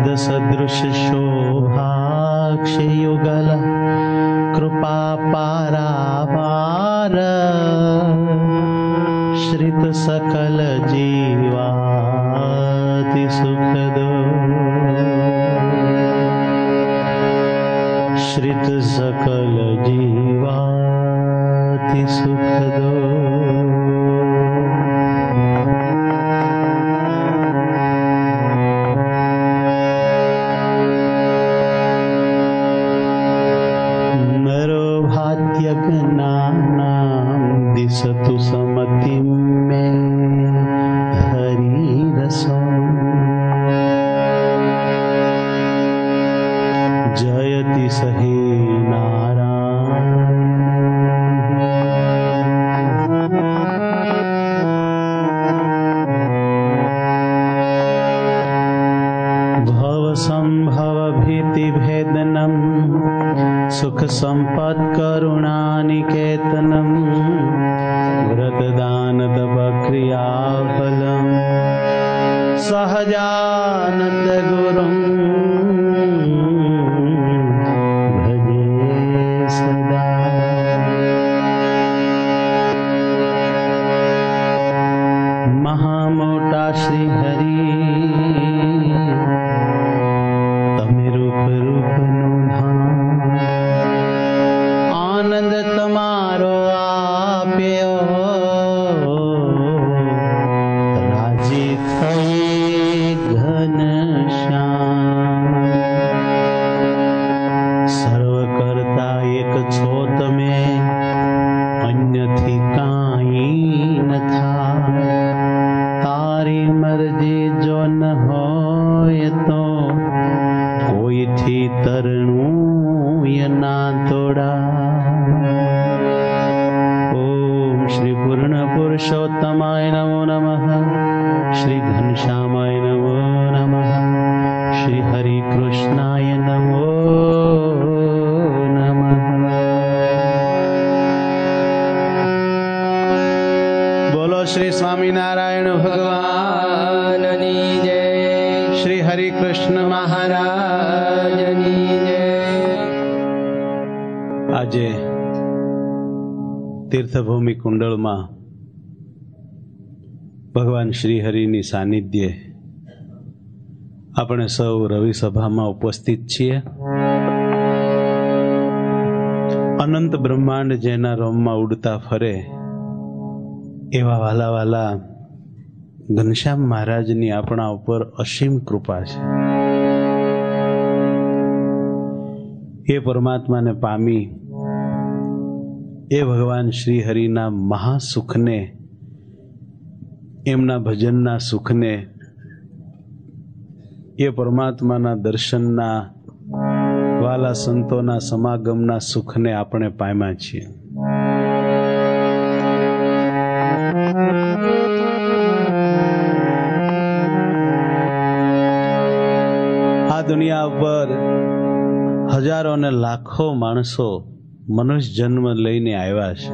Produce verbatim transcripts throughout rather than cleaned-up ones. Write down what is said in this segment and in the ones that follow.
सदृश शोभाक्ष युगल कृपा पारावार श्रित सकल जीवाति सुखदो श्रित सकल जीवाति सुखदो। दिशतु समति में हरि रसो जयति सहे नारायण भव संभव भीति भेदनम सुख संपद करुणा निकेतनम व्रतदान तप क्रिया फलम सहजानंद गुरुं भजे सदा। महामोटा श्री हरि तमे रूप रूप नु धाम आनंद तमारो आप्यो पुरुषोत्तमाय नमो नमः। श्री घनश्यामाय नमो नमः। श्री हरि कृष्णाय नमो नमः। बोलो श्री स्वामी नारायण भगवान की जय। श्री हरि कृष्ण महाराज की जय। आजे तीर्थभूमि कुंडल में भगवान श्रीहरिनी सानिध्य આપણે સૌ રવિ સભામાં ઉપસ્થિત છીએ। અનંત બ્રહ્માંડ જેના રોમમાં ઉડતા ફરે એવા વાલા વાલા ઘનશ્યામ મહારાજની આપણા ઉપર અસીમ કૃપા છે। એ પરમાત્માને પામી એ ભગવાન શ્રીહરિના મહાસુખને એમના ભજનના સુખને એ પરમાત્માના દર્શનના વાલા સંતોના સમાગમના સુખને આપણે પામ્યા છીએ। આ દુનિયા ઉપર હજારો ને લાખો માણસો મનુષ્ય જન્મ લઈને આવ્યા છે,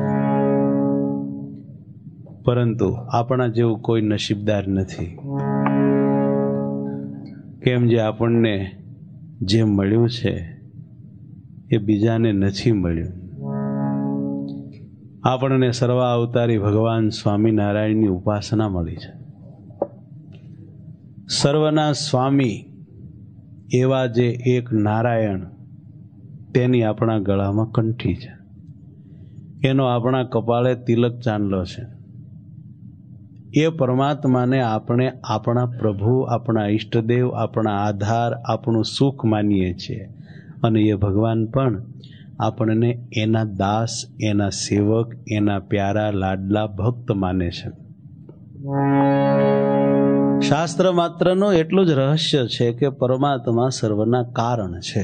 પરંતુ આપણા જેવું કોઈ નસીબદાર નથી। કેમ જે આપણને જે મળ્યું છે એ બીજાને નથી મળ્યું। આપણને સર્વા અવતારી ભગવાન સ્વામિનારાયણની ઉપાસના મળી છે। સર્વના સ્વામી એવા જે એક નારાયણ તેની આપણા ગળામાં કંઠી છે, એનો આપણા કપાળે તિલક ચાંદલો છે। એ પરમાત્માને આપણે આપણા પ્રભુ, આપણા ઈષ્ટદેવ, આપણા આધાર, આપણું સુખ માનીએ છીએ, અને એ ભગવાન પણ આપણને એના દાસ, એના સેવક, એના પ્યારા લાડલા ભક્ત માને છે। શાસ્ત્ર માત્રનું એટલું જ રહસ્ય છે કે પરમાત્મા સર્વના કારણ છે,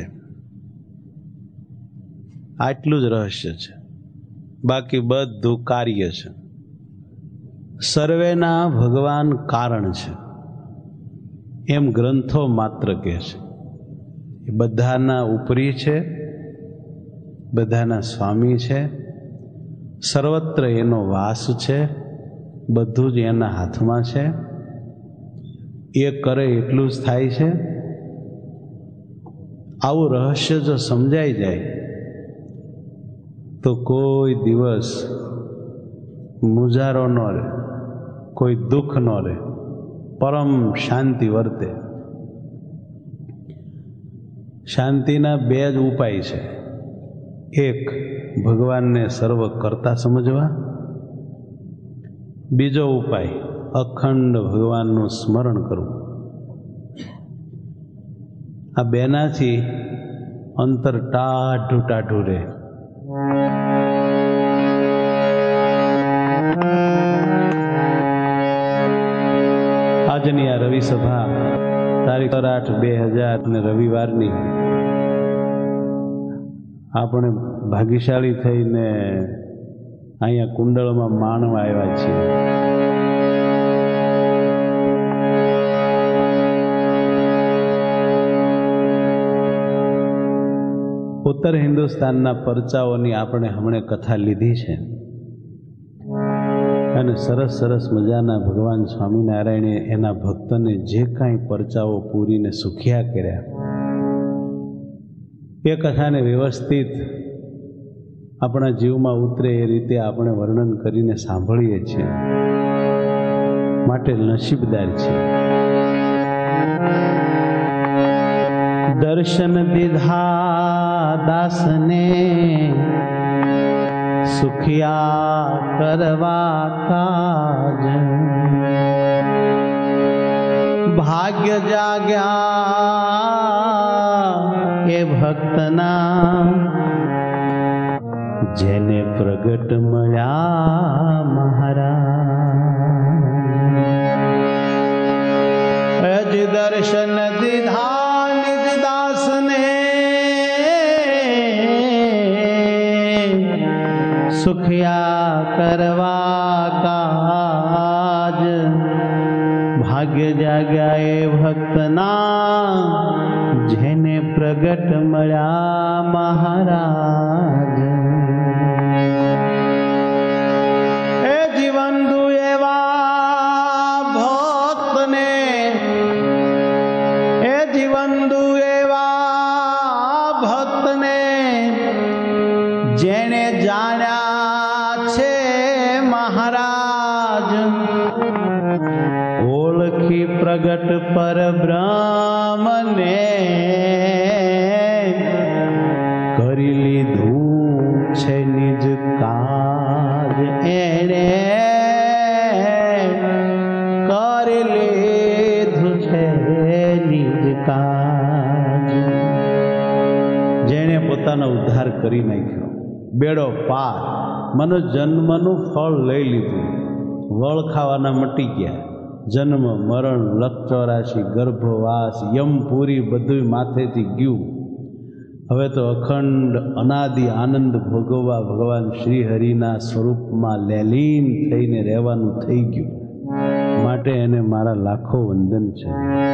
આટલું જ રહસ્ય છે, બાકી બધું કાર્ય છે। સર્વેના ભગવાન કારણ છે એમ ગ્રંથો માત્ર કહે છે। એ બધાના ઉપરી છે, બધાના સ્વામી છે, સર્વત્ર એનો વાસ છે, બધું જ એના હાથમાં છે। એ કરે એટલું જ થાય છે, આવું રહસ્ય જો સમજાઈ જાય તો કોઈ દિવસ મુજારો ન રહે, કોઈ દુઃખ ન રહે, પરમ શાંતિ વર્તે. શાંતિના બે જ ઉપાય છે. એક, ભગવાનને સર્વ કરતા સમજવા. બીજો ઉપાય, અખંડ ભગવાનનું સ્મરણ કરવું. આ બેનાથી અંતર ટાઢું ટાઢું રહે. આજની આ રવિ સભા તારીખ આઠ બે હજાર ને રવિવારની આપણે ભાગ્યશાળી થઈને અહીંયા કુંડળમાં માણવા આવ્યા છીએ. ઉત્તર હિન્દુસ્તાનના પરચાઓની આપણે હમણે કથા લીધી છે અને સરસ સરસ મજાના ભગવાન સ્વામિનારાયણે એના ભક્તને જે કાંઈ પરચાઓ પૂરીને સુખ્યા કર્યા એ કથાને વ્યવસ્થિત આપણા જીવમાં ઉતરે એ રીતે આપણે વર્ણન કરીને સાંભળીએ છીએ, માટે નસીબદાર છીએ. દર્શન દીધા દાસને સુખિયા કરવા કાજ, ભાગ્ય જાગ્યા એ ભક્તના જેને પ્રગટ મળ્યા મહારાજ. દર્શન દીધા નિજ દાસને સુખિયા કરવા કાજ, ભાગ્ય જાગ્યા એ ભક્તના જેને પ્રગટ મળ્યા મહારાજ. એ જીવંદુ એવા ભક્તને, એ જીવંદુ એવા ભક્તને જેને જાણ્યા છે મહારાજ, ઓળખી પ્રગટ પર બ્રહ્મને કરી લીધું છે નિજ કાજ. એણે કરી લીધું છે નિજ કાજ. જેણે પોતાનો ઉદ્ધાર કરી નાખ્યો, બેડો પાર, મનુષ્ય જન્મનું ફળ લઈ લીધું, વળ ખાવાના મટી ગયા. જન્મ મરણ લખ ચોરાશી ગર્ભવાસ યમપુરી બધું માથેથી ગયું. હવે તો અખંડ અનાદિ આનંદ ભોગવવા ભગવાન શ્રી હરિના સ્વરૂપમાં લેલીન થઈને રહેવાનું થઈ ગયું. માટે એને મારા લાખો વંદન છે.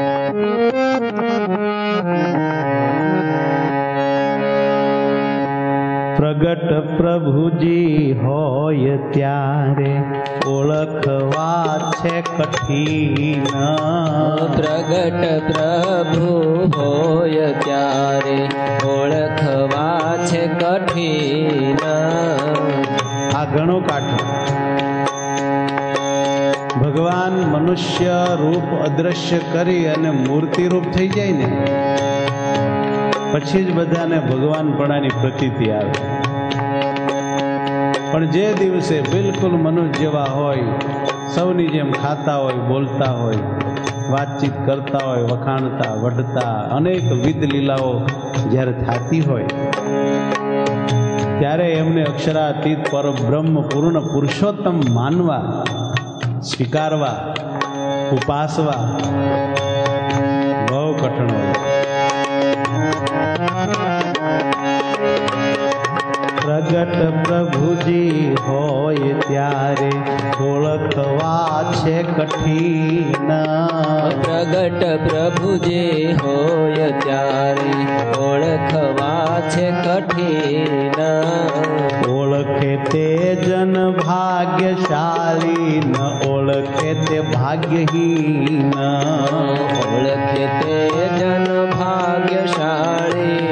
પ્રગટ પ્રભુજી હોય ત્યારે ઓળખવા છે કઠિન. પ્રગટ પ્રભુ હોય ત્યારે ઓળખવા છે કઠિન. આ ઘણો કાઠો. ભગવાન મનુષ્ય રૂપ અદ્રશ્ય કરી અને મૂર્તિ રૂપ થઈ જાય ને પછી જ બધાને ભગવાનપણાની પ્રતીતિ આવે. પણ જે દિવસે બિલકુલ મનુષ્ય જેવા હોય, સૌની જેમ ખાતા હોય, બોલતા હોય, વાતચીત કરતા હોય, વખાણતા વઢતા અનેક વિધ લીલાઓ જ્યારે થતી હોય ત્યારે એમને અક્ષરાતીત પરબ્રહ્મ પૂર્ણ પુરુષોત્તમ માનવા, સ્વીકારવા, ઉપાસવા બહુ કઠણ હોય. પ્રગટ પ્રભુજી હોય ત્યારે ઓળખવા છે કઠિન. પ્રગટ પ્રભુજી હોય ત્યારે ઓળખવા છે કઠિન. ઓળખે તે જન ભાગ્યશાળી, ન ઓળખે તે ભાગ્યહીન. ઓળખે તે જન ભાગ્યશાળી,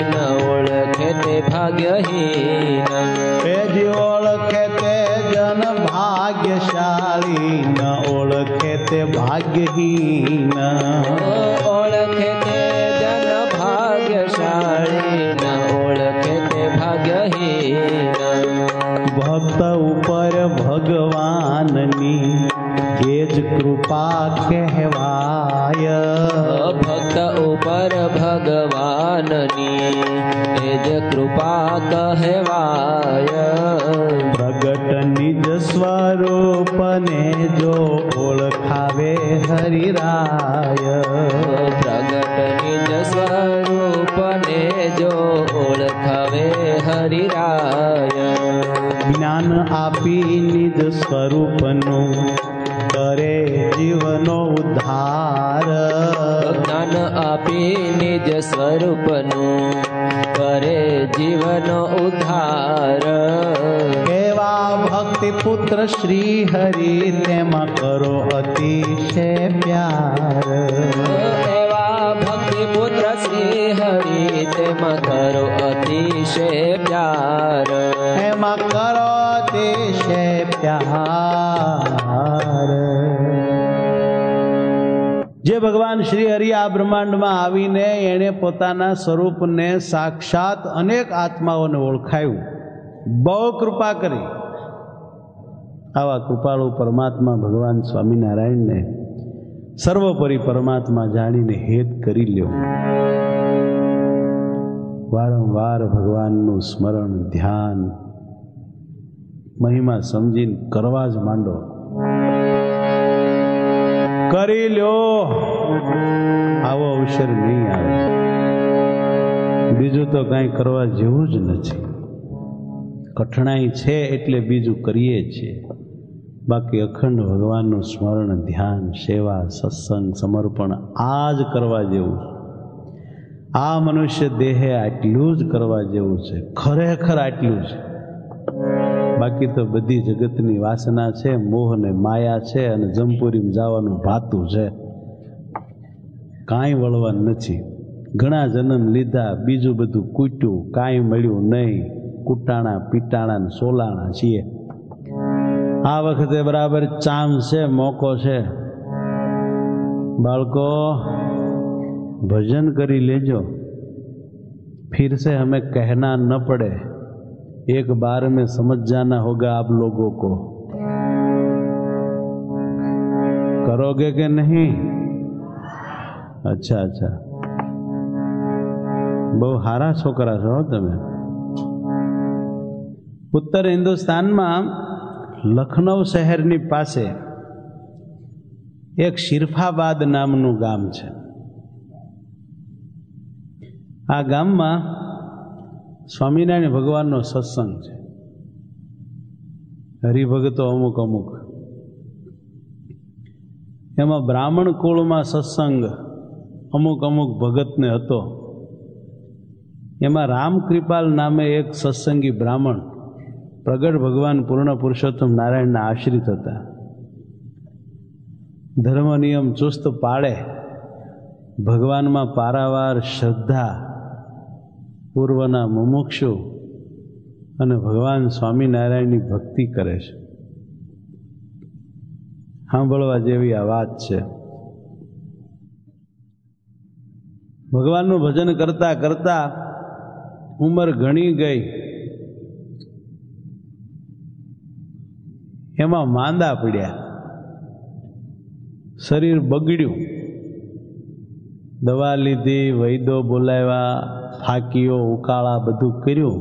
ભાગ્યહીન ઓળખે તે જન ભાગ્યશાળી ન ઓળખે તે ભાગ્યહીન ભક્ત ઉપર ભગવાનની એ જ કૃપા કહેવાય ભક્ત ઉપર ભગવાનની એ જ કૃપા કહેવાય પ્રગટ નિજ સ્વરૂપને જો ઓળખાવે હરિરાય પ્રગટ નિજ સ્વરૂપને જો ઓળખાવે હરિરાય જ્ઞાન આપી નિજ સ્વરૂપનું કરે જીવનો ઉદ્ધાર જ્ઞાન આપી નિજ સ્વરૂપનું કરે જીવનો ઉદ્ધાર એવા ભક્તિ પુત્ર શ્રી હરિ તેમાં કરો અતિશય પ્યાર એવા ભક્તિ પુત્ર શ્રી હરિ તેમાં કરો અતિશય પ્યાર એમાં કરો અતિશય પ્યાર જે ભગવાન શ્રી હરિ આ બ્રહ્માંડમાં આવીને એણે પોતાના સ્વરૂપને સાક્ષાત અનેક આત્માઓને ઓળખાયું, બહુ કૃપા કરી. આવા કૃપાળુ પરમાત્મા ભગવાન સ્વામિનારાયણને સર્વોપરી પરમાત્મા જાણીને હેત કરી લ્યો. વારંવાર ભગવાનનું સ્મરણ ધ્યાન મહિમા સમજીને કરવા જ માંડો. કરી લ્યો, આવો અવસર નહીં આવે. બીજું તો કાંઈ કરવા જેવું જ નથી. કઠણાઈ છે એટલે બીજું કરીએ છીએ, બાકી અખંડ ભગવાનનું સ્મરણ ધ્યાન સેવા સત્સંગ સમર્પણ આ જ કરવા જેવું. આ મનુષ્ય દેહે આટલું જ કરવા જેવું છે, ખરેખર આટલું છે. બાકી તો બધી જગતની વાસના છે, મોહ ને માયા છે, અને જમપુરીમાં જવાનું ભાતું છે. કાંઈ વળવાનું નથી. ઘણા જન્મ લીધા, બીજું બધું કૂટ્યું, કાંઈ મળ્યું નહીં. કૂટાણા પીટાણા ને સોલાણા છીએ. આ વખતે બરાબર ચાન્સ છે, મોકો છે. બાળકો ભજન કરી લેજો, फिर से हमें कहना न पड़े. एक बार में समझ जाना होगा आप लोगों को. करोगे कि नहीं? अच्छा अच्छा, બહુ હારા છોકરા છો તમે. ઉત્તર હિન્દુસ્તાનમાં લખનૌ શહેરની પાસે એક શિરફાબાદ નામનું ગામ છે. આ ગામમાં સ્વામિનારાયણ ભગવાનનો સત્સંગ છે. હરિભગતો અમુક અમુક. એમાં બ્રાહ્મણ કુળમાં સત્સંગ અમુક અમુક ભગતને હતો. એમાં રામકૃપાલ નામે એક સત્સંગી બ્રાહ્મણ પ્રગટ ભગવાન પૂર્ણ પુરુષોત્તમ નારાયણના આશ્રિત હતા. ધર્મ નિયમ ચુસ્ત પાળે, ભગવાનમાં પારાવાર શ્રદ્ધા પૂર્વના મુમુક્ષુ અને ભગવાન સ્વામિનારાયણની ભક્તિ કરે છે. સાંભળવા જેવી આ વાત છે. ભગવાનનું ભજન કરતા કરતા ઉંમર ઘણી ગઈ. એમાં માંદા પડ્યા, શરીર બગડ્યું. દવા લીધી, વૈદો બોલાવ્યા, ફાકીઓ ઉકાળા બધું કર્યું,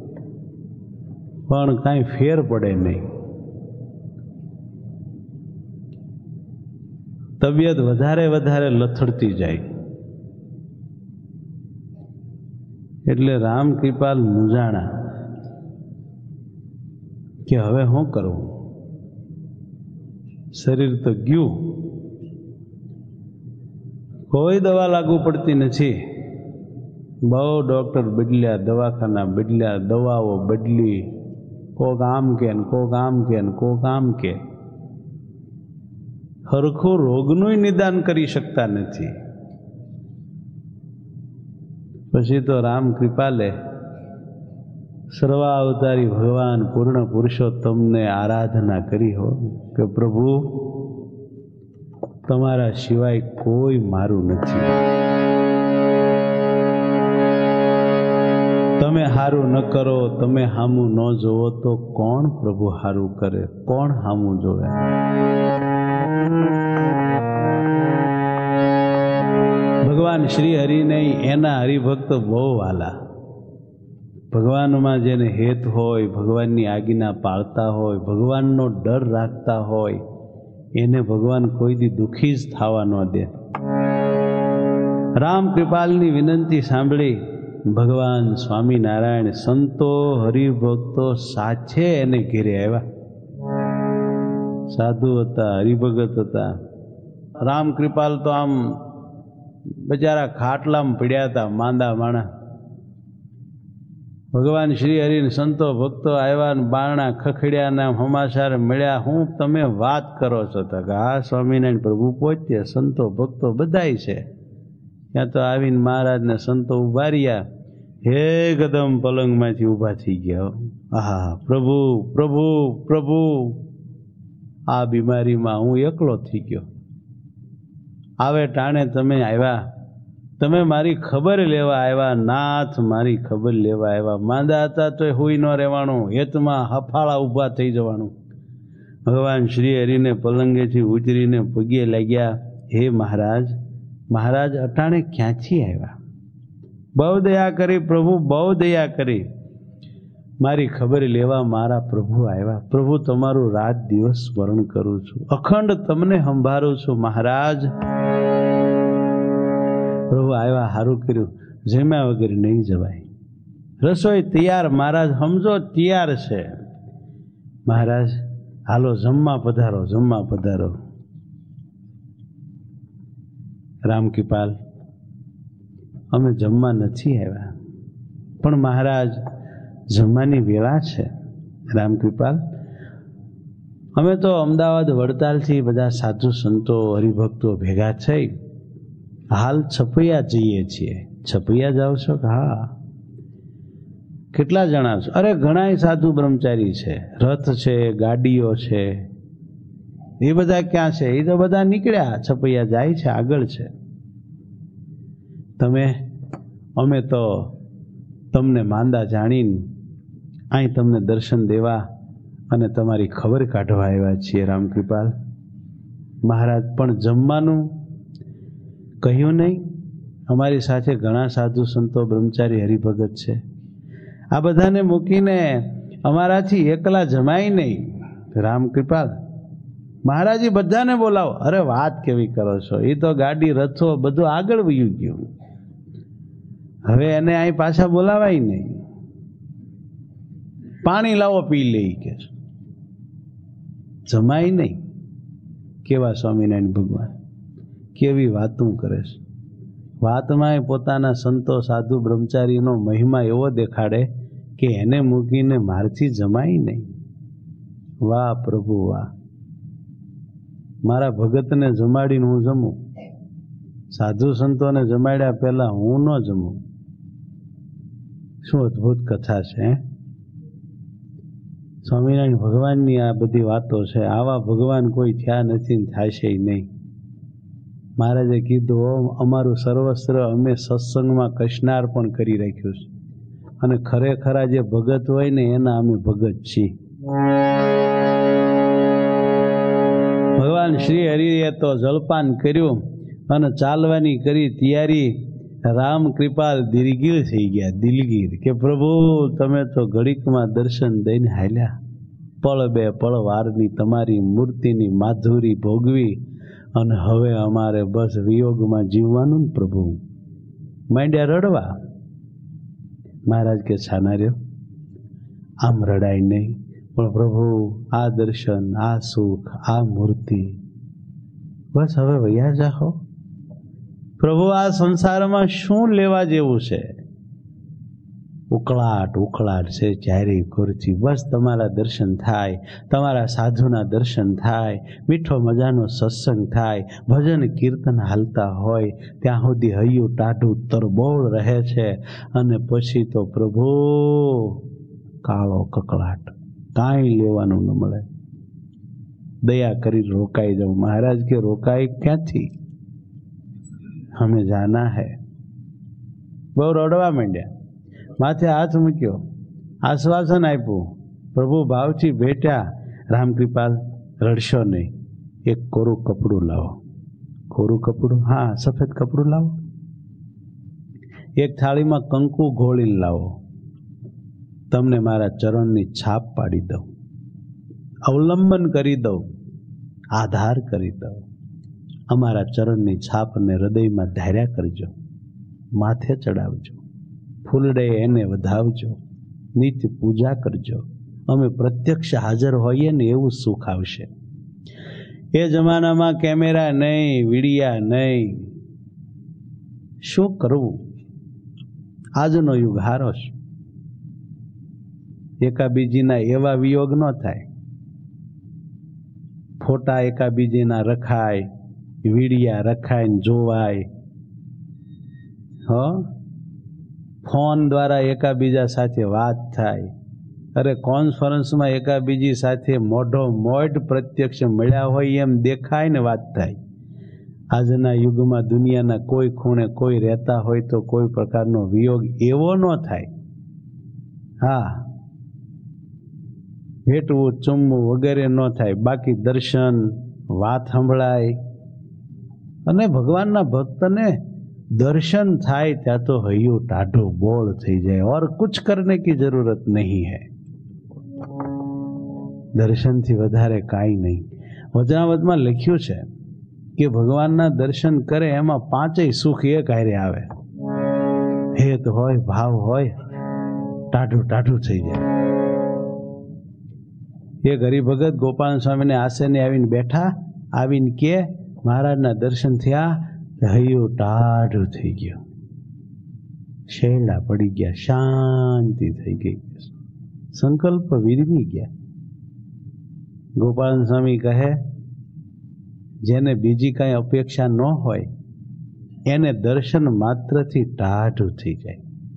પણ કાંઈ ફેર પડે નહીં. તબિયત વધારે વધારે લથડતી જાય. એટલે રામકૃપાલ મૂંઝાણા કે હવે શું કરવું? શરીર તો ગયું, કોઈ દવા લાગુ પડતી નથી. બહુ ડૉક્ટર બદલ્યા, દવાખાના બદલ્યા, દવાઓ બદલી, કોક આમ કે ને કોક આમ કે ને કોક આમ કે. હરખું રોગનું નિદાન કરી શકતા નથી. પછી તો રામ કૃપાલે સર્વાવતારી ભગવાન પૂર્ણ પુરુષોત્તમને આરાધના કરી હો કે પ્રભુ તમારા સિવાય કોઈ મારું નથી. તમે હારું ન કરો, તમે હામું ન જોવો તો કોણ પ્રભુ હારું કરે, કોણ હામું જોવે? ભગવાન શ્રી હરિને એના હરિભક્ત બહુ વાલા. ભગવાનમાં જેને હેત હોય, ભગવાનની આજ્ઞા પાળતા હોય, ભગવાનનો ડર રાખતા હોય, એને ભગવાન કોઈ દી દુઃખી જ થવા ન દે. રામ કૃપાલની વિનંતી સાંભળી ભગવાન સ્વામિનારાયણ સંતો હરિભક્તો સાથે એને ઘેરે આવ્યા. સાધુ હતા, હરિભગત હતા. રામ કૃપાલ તો આમ બચારા ખાટલામાં પડ્યા હતા, માંદા માણા. ભગવાન શ્રી હરિને સંતો ભક્તો આવ્યા ને બારણા ખખડ્યા ને સમાચાર મળ્યા. હું તમે વાત કરો છો? તો કે હા સ્વામિનારાયણ પ્રભુ પહોંચ્યા, સંતો ભક્તો બધાય છે. ત્યાં તો આવીને મહારાજને સંતો ઉભા રહ્યા. હે કદમ પલંગમાંથી ઊભા થઈ ગયા. આહા પ્રભુ પ્રભુ પ્રભુ, આ બીમારીમાં હું એકલો થઈ ગયો. આવે ટાણે તમે આવ્યા, તમે મારી ખબર લેવા આવ્યા. નાથ મારી ખબર લેવા આવ્યા. માંદા હતા તો હુઈ ન રહેવાનું, હેતમાં હફાળા ઊભા થઈ જવાનું. ભગવાન શ્રી હરિને પલંગેથી ઉતરીને પગે લાગ્યા. હે મહારાજ, મહારાજ અટાણે ક્યાંથી આવ્યા? બહુ દયા કરી પ્રભુ, બહુ દયા કરી. મારી ખબર લેવા મારા પ્રભુ આવ્યા. પ્રભુ તમારું રાત દિવસ સ્મરણ કરું છું, અખંડ તમને સંભાળું છું મહારાજ. પ્રભુ આવ્યા, સારું કર્યું. જમ્યા વગર નહીં જવાય. રસોઈ તૈયાર મહારાજ, સમજો તૈયાર છે. મહારાજ હાલો જમવા પધારો, જમવા પધારો. રામકૃપાલ, અમે જમવા નથી આવ્યા, પણ મહારાજ જમવાની વેળા છે. રામકૃપાલ, અમે તો અમદાવાદ વડતાલથી બધા સાધુ સંતો હરિભક્તો ભેગા થઈ હાલ છપૈયા જઈએ છીએ. છપૈયા જાઓ છો? હા. કેટલા જણા છો? અરે ઘણા સાધુ બ્રહ્મચારી છે, રથ છે, ગાડીઓ છે. એ બધા ક્યાં છે? એ તો બધા નીકળ્યા, છપૈયા જાય છે, આગળ છે. તમે અમે તો તમને માંદા જાણીને અહીં તમને દર્શન દેવા અને તમારી ખબર કાઢવા આવ્યા છીએ. રામકૃપાલ મહારાજ, પણ જમવાનું કહ્યું નહીં? અમારી સાથે ઘણા સાધુ સંતો બ્રહ્મચારી હરિભગત છે. આ બધાને મૂકીને અમારાથી એકલા જમાય નહીં. રામકૃપાલ મહારાજ, બધાને બોલાવો. અરે વાત કેવી કરો છો? એ તો ગાડી રથો બધું આગળ વયું ગયું, હવે એને અહીં પાછા બોલાવાય નહીં. પાણી લાવો પી લઈ કે જમાય નહીં. કેવા સ્વામિનારાયણ ભગવાન, કેવી વાતું કરે છે. વાતમાં પોતાના સંતો સાધુ બ્રહ્મચારીનો મહિમા એવો દેખાડે કે એને મૂકીને મારથી જમાય નહીં. વાહ પ્રભુ વાહ. મારા ભગતને જમાડીને હું જમું, સાધુ સંતોને જમાડ્યા પહેલા હું ન જમું. શું અદભુત કથા છે. સ્વામિનારાયણ ભગવાનની આ બધી વાતો છે. આવા ભગવાન કોઈ થયા નથી ને થશે નહીં. મહારાજે કીધું, અમારું સર્વસ્ત્ર અમે સત્સંગમાં કશનાર પણ કરી રાખ્યું છે, અને ખરેખરા જે ભગત હોય ને એના અમે ભગત છીએ. ભગવાન શ્રી હરિએ તો જલપાન કર્યું અને ચાલવાની કરી તૈયારી. રામ કૃપાલ દિલગીર થઈ ગયા, દિલગીર કે પ્રભુ તમે તો ઘડીકમાં દર્શન દઈને હાલ્યા. પળ બે પળ વારની તમારી મૂર્તિની માધુરી ભોગવી અને હવે અમારે બસ વિયોગમાં જીવવાનું ને પ્રભુ. માંડ્યા રડવા. મહારાજ કે છાના રહ્યો, આમ રડાય નહીં, પણ પ્રભુ આ દર્શન, આ સુખ, આ મૂર્તિ, બસ હવે વૈયા જાઓ. પ્રભુ આ સંસારમાં શું લેવા જેવું છે? ઉકળાટ ઉકળાટ છે ચારે કોરથી. બસ તમારા દર્શન થાય, તમારા સાધુના દર્શન થાય, મીઠો મજાનો સત્સંગ થાય, ભજન કીર્તન હાલતા હોય ત્યાં સુધી હૈયું ટાઢું તરબોળ રહે છે. અને પછી તો પ્રભુ કાળો કકળાટ, કાંઈ લેવાનું ન મળે. दया करी रोकाई जाओ। महाराज के रोकाई क्या थी, हमें जाना है। बहु रड़वा मांड्या, माथे हाथ मूक्यो, आश्वासन आप्યું, प्रभु भावथी भेट्या। रामकृपाल रड़शो नहीं, एक कोरू कपड़ू लावो। कोरू कपड़ू? हाँ, सफेद कपड़ू लावो। एक थाली में कंकु घोळी लावो, तमने मारा चरणनी छाप पाड़ी दઉં, अवलंबन करी दઉં, आधार करी दઉં। अमारा चरणनी छाप ने हृदय में धार्या करजो, माथे चढ़ावजो, फूलडे एने वधावजो, नित्य पूजा करजो। अमे प्रत्यक्ष हाजर होईए ने एवुं सुख आवशे। ए जमाना में कैमेरा नहीं, वीडिया नहीं, शू करवुं? आजनो युग हारो छे। एकाबीजीना एवा वियोग न थाय। फोटा एकाबीजीना रखाय, वीडिया रखाय जोवाय। हाँ, फोन द्वारा एकाबीजा साथे वात थाय। अरे कॉन्फरन्स में एकाबीजी साथे मोढो मोढ प्रत्यक्ष मळ्या होय एम देखाय ने वात थाय। आजना युग में दुनियाना कोई खूणे कोई रहता होय तो कोई प्रकारनो वियोग एवो न थाय। हाँ, भेटवू चुमवू वगैरह न थाय, बाकी दर्शन वात संभळाय अने भगवानना भक्तने दर्शन थाय त्या तो हૈયું टाढो बोळ थई जाए और कुछ करने की जरूरत नहीं है। दर्शन थी वधारे काई नहीं। वचनामृत में लख्યું છે કે ભગવાનના દર્શન કરે એમાં પાંચેય સુખ એક હારે આવે। હેત હોય, ભાવ હોય, टाढું टाढું થઈ જાય। एक हरिभगत गोपाल स्वामी ने आश्रमे आवीने बैठा, आवीने के महाराजना दर्शन थया, हૈયું टाढું થઈ ગયું, शेरडा पड़ी गया, शांति थई गई, संकल्प वीरवी गया। गोपाल स्वामी कहे, जेने बीजी कई अपेक्षा न होय एने दर्शन मात्र थी टाढું થઈ જાય,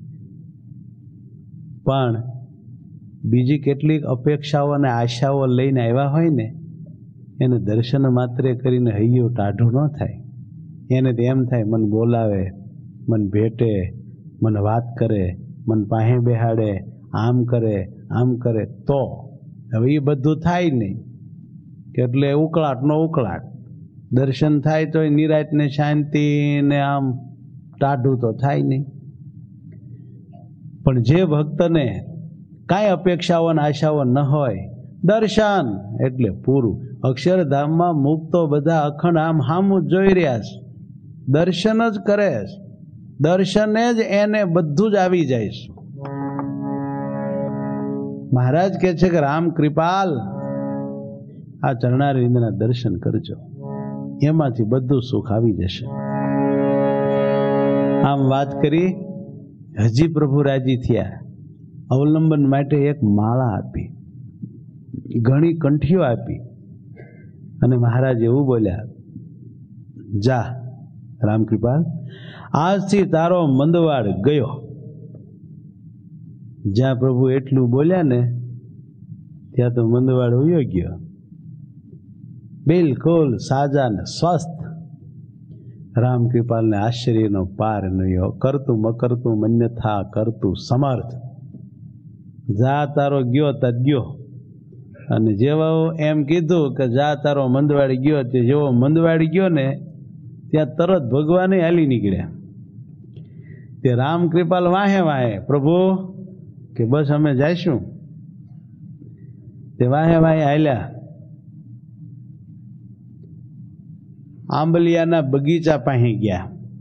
पण बीजी केटलीक अपेक्षाओं अने आशाओं लईने आव्या होय ने एने दर्शन मात्रे करीने हૈયું टाढું न थाय। एने तो एम थाय मन बोलावे, मन भेटे, मन वात करे, मन पाहे बेहाड़े, आम करे आम करे तो हवे ए बधुं थाय नहीं के एटले उकळाट नो उकळाट। दर्शन थाय तो निरात ने शांति ने आम टाढું तो थाय नहीं। पण जे भक्त ने काई अपेक्षाओं आशाओं न होय, दर्शन एटले पूरुं। अक्षरधाम में मुक्तो बधा अखंड आम हामू जोई रह्या छे, दर्शन ज करे छे, दर्शने ज एने बधुं ज आवी जाय छे। महाराज कहे छे के राम कृपाल आ चरणारविंदना दर्शन करजो, एमांथी बधुं सुख आवी जशे। आम वात करी, हजी प्रभु राजी थया। अवलंबन माटे एक माळा आपी, घणी कंठीओ आपी अने महाराज एवुं बोल्या, जा राम कृपाल, આજથી તારો મંદવાડ ગયો। જ્યાં પ્રભુ એટલું બોલ્યા ને ત્યાં તો મંદવાડ વયો ગયો, બિલકુલ સાજા ને સ્વસ્થ। રામ કૃપાલ ને આશ્ચર્યનો પાર નયો। કરતું મકરતું મન્યથા કરતું સમર્થ। જા તારો ગયો તા ગયો। અને જેવો એમ કીધું કે જા તારો મંદવાડી ગયો, તે જેવો મંદવાડી ગયો ને ત્યાં તરત ભગવાને હાલી નીકળ્યા। તે રામ કૃપાલ વાહે વાહે, પ્રભુ કે બસ અમે જઈશું। તે વાહે વાહે હાલ્યા। આંબલિયાના બગીચા પાસે ગયા,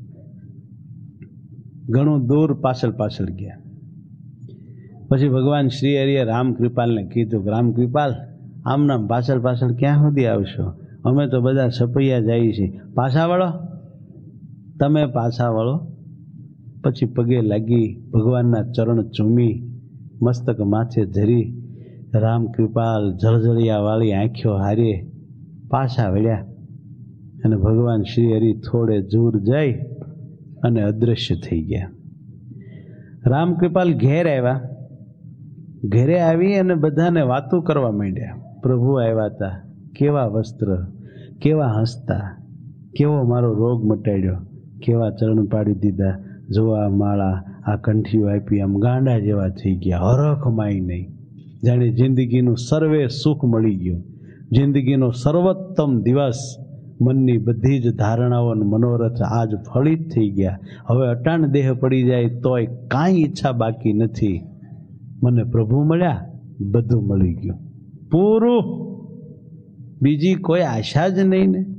ઘણું દૂર પાછળ પાછળ ગયા। પછી ભગવાન શ્રી હરિએ રામ કૃપાલને કીધું, રામ કૃપાલ આમના પાછળ પાછળ ક્યાં સુધી આવશો? અમે તો બધા સપૈયા જઈએ છીએ, પાછા વળો, તમે પાછા વળો। પછી પગે લાગી, ભગવાનના ચરણ ચૂમી, મસ્તક માથે ધરી, રામ કૃપાલ જળજળિયા વાળી આંખો હારે પાછા વળ્યા। અને ભગવાન શ્રી હરિ થોડે દૂર જઈ અને અદૃશ્ય થઈ ગયા। રામ કૃપાલ ઘેર આવ્યા। ઘેરે આવી અને બધાને વાતો કરવા માંડ્યા। પ્રભુ આવ્યા હતા, કેવા વસ્ત્ર, કેવા હસતા, કેવો મારો રોગ મટાડ્યો, કેવા ચરણ પાડી દીધા, જો આ માળા, આ કંઠીઓ આપી, આમ ગાંડા જેવા થઈ ગયા, હરખમાય નહીં, જાણે જિંદગીનું સર્વે સુખ મળી ગયું, જિંદગીનો સર્વોત્તમ દિવસ, મનની બધી જ ધારણાઓ અને મનોરથ આજ ફળિત થઈ ગયા. હવે અટાણ દેહ પડી જાય તોય કાંઈ ઈચ્છા બાકી નથી. મને પ્રભુ મળ્યા, બધું મળી ગયું, પૂરું, બીજી કોઈ આશા જ નહીં ને.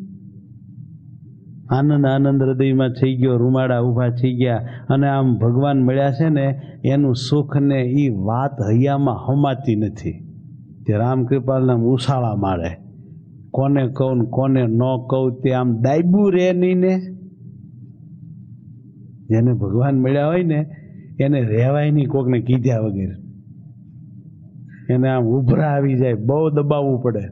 આનંદ આનંદ હૃદયમાં થઈ ગયો, રૂમાડા ઊભા થઈ ગયા, અને આમ ભગવાન મળ્યા છે ને એનું સુખ ને એ વાત હૈયામાં હમાતી નથી. તે રામકૃપાલના ઉછાળા મારે, કોને કહું ને કોને ન કહું તે આમ દાયબું રહે નહીં ને. જેને ભગવાન મળ્યા હોય ને એને રહેવાય નહીં કોકને કીધા વગેરે, એને આમ ઉભરા આવી જાય, બહુ દબાવવું પડે,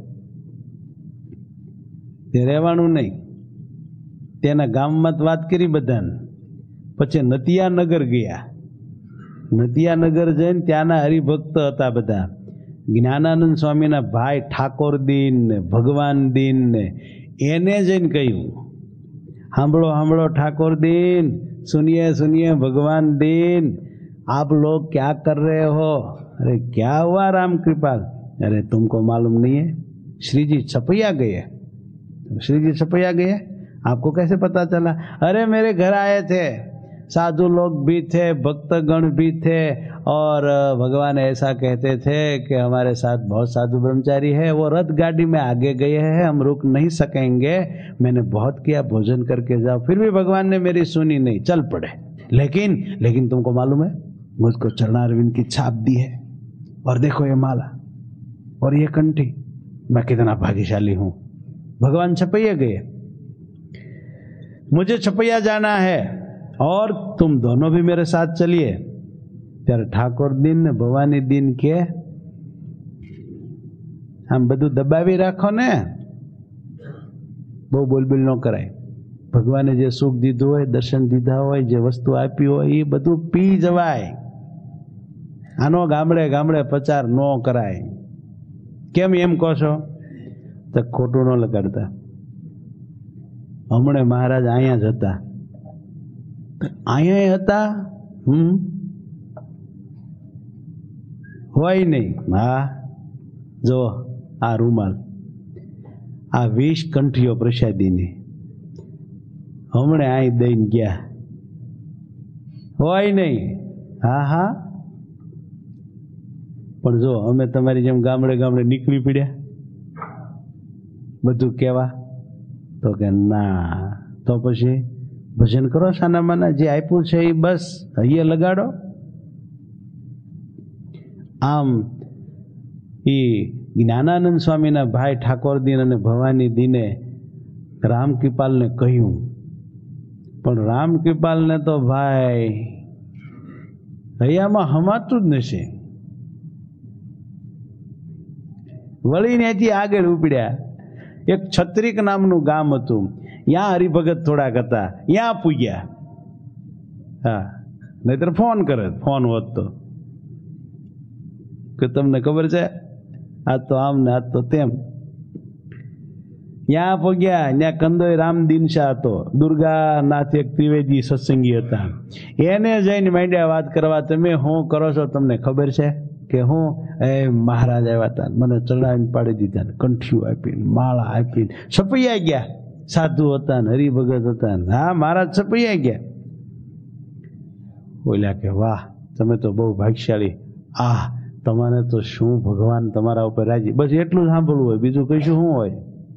તે રહેવાનું નહીં. તેના ગામમાં જ વાત કરી બધાને. પછી નતિયાનગર ગયા. નતિયાનગર જઈને ત્યાંના હરિભક્ત હતા બધા. જ્ઞાનાનંદ સ્વામીના ભાઈ ઠાકોરદીન ને ભગવાનદીન ને એને જઈને કહ્યું, સાંભળો સાંભળો ઠાકોરદીન, સુનિए सुनिए भगवान दीन, आप लोग क्या कर रहे हो? अरे क्या हुआ राम कृपाल? अरे तुमको मालूम नहीं है, श्री जी छपैया गए. श्री जी छपैया गए, आपको कैसे पता चला? अरे मेरे घर आए थे, साधु लोग भी थे, भक्तगण भी थे, और भगवान ऐसा कहते थे कि हमारे साथ बहुत साधु ब्रह्मचारी है, वो रथ गाड़ी में आगे गए हैं, हम रुक नहीं सकेंगे, मैंने बहुत किया, भोजन करके जाओ, फिर भी भगवान ने मेरी सुनी नहीं, चल पड़े. लेकिन लेकिन तुमको मालूम है, मुझको चरणारविंद की छाप दी है, और देखो ये माला और ये कंठी, मैं कितना भाग्यशाली हूं. भगवान छपैया गए, मुझे छपैया जाना है, और तुम दोनों भी मेरे साथ चलिए. ત્યારે ઠાકોર દીન ને ભવાની દીન કે આમ બધું દબાવી રાખો ને, બહુ બોલબોલ ન કરાય. ભગવાને જે સુખ દીધું હોય, દર્શન દીધા હોય, જે વસ્તુ આપી હોય એ બધું પી જવાય. આનો ગામડે ગામડે પ્રચાર ન કરાય. કેમ એમ કહો છો? તો ખોટું ન લગાડતા. હમણે મહારાજ અહીંયા જ હતા, અહીંયા હતા. હમ હોય નહીં. હા જો આ રૂમાલ, આ વીસ કંઠીઓ પ્રસાદીની હમણે અહીં દઈને ગયા, હોય નહીં. હા હા, પણ જો અમે તમારી જેમ ગામડે ગામડે નીકળી પડ્યા બધું કહેવા, તો કે ના, તો પછી ભજન કરો સાનામાના, જે આપ્યું છે એ બસ હૈયે લગાડો. આમ એ જ્ઞાનાનંદ સ્વામીના ભાઈ ઠાકોરદીન અને ભવાની દીને રામકૃપાલને કહ્યું, પણ રામકૃપાલને તો ભાઈ હૈયામાં હમાતું જ નથી. વળીને ત્યાંથી આગળ ઉપડ્યા. એક છત્રીક નામનું ગામ હતું, ત્યાં હરિભગત થોડાક હતા, ત્યાં પૂગ્યા. હા, નહીતર ફોન કરે, ફોન હોત તો કે તમને ખબર છે આ તો આમ ને આ તો તેમ. ત્યાં પગ્યા, ત્યાં કંદોય રામ દિનશા હતો, દુર્ગાનાથ એક ત્રિવેદી સત્સંગી હતા. એને જઈને માંડ્યા વાત કરવા, તમે શું કરો છો, તમને ખબર છે કે હું? એ મહારાજ આવ્યા હતા, મને ચડાવીને પાડી દીધા, કંઠીઓ આપીને, માળા આપીને, છપૈયા ગયા. સાધુ હતા ને હરિભગત હતા ને, હા મહારાજ છપૈયા ગયા. બોલ્યા કે વાહ, તમે તો બહુ ભાગ્યશાળી, આહ તમારે તો શું ભગવાન તમારા ઉપર રાજી. બસ એટલું જ સાંભળવું હોય, બીજું કશું શું હોય?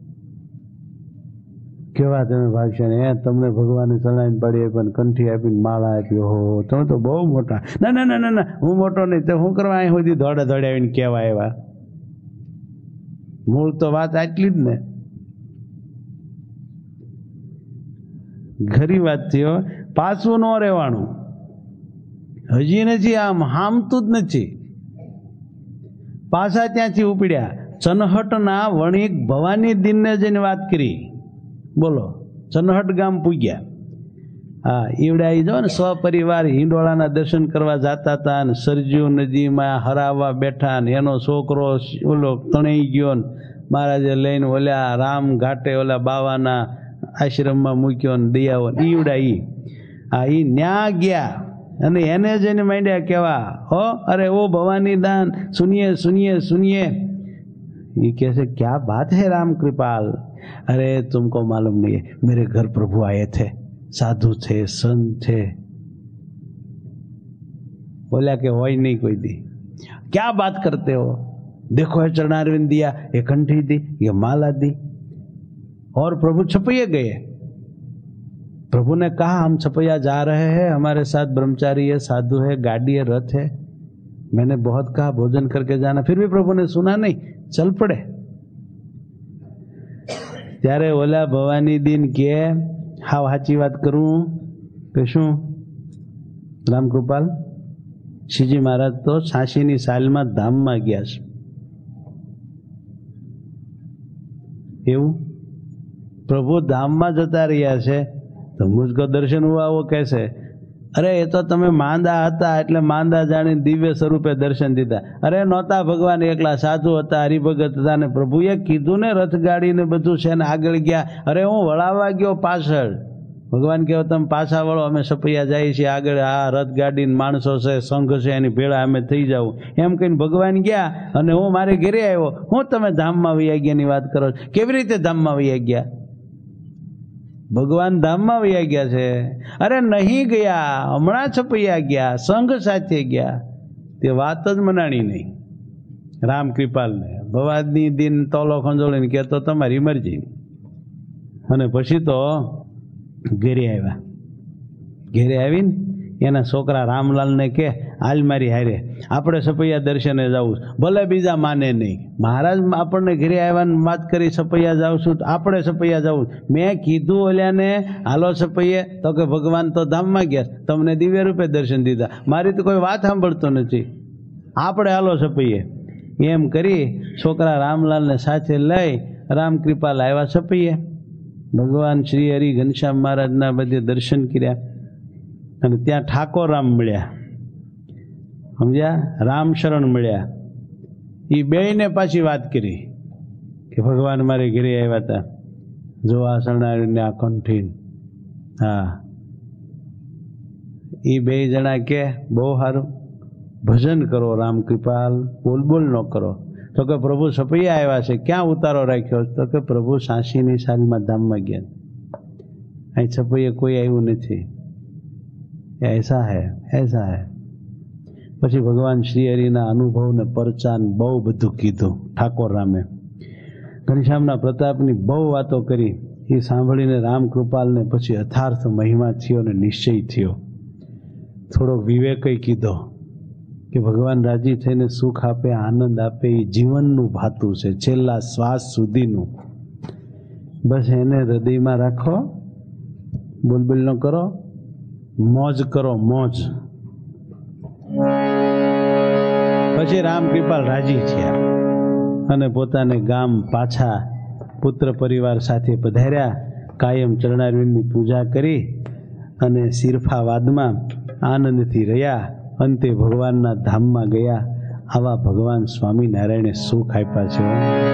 કેવા તમે ભાગ્યશાળી, હે તમને ભગવાને ચડાવીને પાડી આપીને, કંઠી આપીને, માળા આપી, હો તમે તો બહુ મોટા. ના ના ના ના ના, હું મોટો નહીં, તો હું કરવા અહીં સુધી દોડે દોડે આવીને કહેવા એવા? મૂળ તો વાત આટલી જ ને. ઘરી વાત થયો, પાછું ન રહેવાનું. હજી નથી, આમ હામતું જ નથી. પાછા ત્યાંથી ઉપડ્યા, ચનહટના વણિક ભવાની દીનને જઈને વાત કરી. બોલો, ચનહટ ગામ પૂગ્યા. હા, ઈવડે આવી જાઓ ને, સ્વપરિવાર હિંડોળાના દર્શન કરવા જતા હતા ને, સરજુ નદીમાં હરાવવા બેઠા ને, એનો છોકરો ઓલો તણાઈ ગયો ને, મહારાજે લઈને ઓલા રામ ઘાટે ઓલા બાવાના આશ્રમમાં મૂક્યો ને દયાવો ઈવડા ઈ આ ઈ ન્યા ગયા અને એને જઈને માંડ્યા કેવા હો અરે ઓ ભવાની દાન સુનિए सुनिए सुनिए ये कैसे क्या बात है राम कृपाल अरे तुमको मालूम नहीं है मेरे घर प्रभु आए थे साधु थे संत थे बोला कि हो ही नहीं कोई दी क्या बात करते हो देखो है चरणारविंद दिया ये कंठी दी ये माला दी और प्रभु छपैया गए प्रभु ने कहा हम छपैया जा रहे हैं हमारे साथ ब्रह्मचारी है साधु है गाड़ी है रथ है मैंने बहुत कहा भोजन करके जाना फिर भी प्रभु ने सुना नहीं चल पड़े त्यारे ओला भवानी दिन के हाव हाची बात करूं के शू राम कृपाल श्रीजी महाराज तो छासी नी साल में धाम में गया एवं प्रभु धाम में जता रहा है तो मुझको दर्शन हुआ वो कैसे अरे ये तो तमे मांदा हता एटले मांदा जाणी दिव्य स्वरूपे दर्शन दीधा अरे नोता भगवान एकला साधु हता हरिभगत हता ने प्रभुए कीधुं ने रथगाड़ी ने बधुं छे ने आगळ गया अरे हूँ वळावा गयो पाछळ भगवान कहे तमे पाछा वळो अमे सपैया जाईए छीए आगळ आ रथगाड़ी ने माणसो छे संघ छे एनी भेळा अमे थई जाव एम कहीने भगवान गया अने हूँ मारे घरे आव्यो हूँ तमे धाममां वया गयानी वात करो केवी रीते धाममां वया गया भगवान धाम में वया गया है अरे नहीं गया हमणा छपैया गया संघ साथे गया ते वात ज मनाणी नहीं राम कृपाल ने भवानी दिन तोलो खंजोळीने कहतो तमारी मरजी अने पछी तो घरे आव्या घरे आवीने एना छोकरा रामलाल ने के हाल मारी हारे आपणे सपैया दर्शने जावुं भले बीजा माने नहीं महाराज आपणे घरे आव्याने वात करी सपैया जावशुं तो आपणे सपैया जावुं मैं कीधुं ओल्याने हालो सपैये तो के भगवान तो धाममां गया तमने दिव्य रूपे दर्शन दीधा मारी तो कोई वात सांभळतो नथी आपणे हालो सपैये एम करी छोकरा रामलाल ने साथे लई राम कृपाल आव्या सपैये भगवान श्री हरि घनश्याम महाराजना बधे दर्शन कर्या અને ત્યાં ઠાકોર રામ મળ્યા સમજ્યા રામ શરણ મળ્યા એ બેયને પાછી વાત કરી કે ભગવાન મારે ઘરે આવ્યા હતા જો આ શરણારીને આ કંઠી હા એ બે જણા કે બહુ સારું ભજન કરો રામ कृपाल બોલ બોલ ન કરો તો કે પ્રભુ સપૈયા આવ્યા છે ક્યાં ઉતારો રાખ્યો તો કે પ્રભુ સાંસીની સાલમાં ધામમાં ગયા અહીં સપૈયે કોઈ આવ્યું નથી ऐसा है ऐसा है पछी भगवान श्री हरिना अनुभव ने परचा ने बहु बधु कीधुं ठाकोर रामे घनश्यामना प्रतापनी बहु वातो करी ए सांभळीने राम कृपाल ने पछी यथार्थ महिमा थयो ने निश्चय थयो थोड़ो विवेक कीधो कि भगवान राजी थईने सुख आपे आनंद आपे ए जीवननुं भातुं छे छेल्ला श्वास सुधीनुं बस एने हृदयमां राखो बोलबोल न करो मौज करो मौज पछी राम कृपाल राजी थया अने पोताने गाम पाछा पुत्र परिवार साथे पधार्या कायम चरणारविंदनी पूजा करी अने सिरफावादमां आनंदथी रह्या अंते भगवानना धाममां गया आवा भगवान स्वामीनारायणे सुख आप्या छे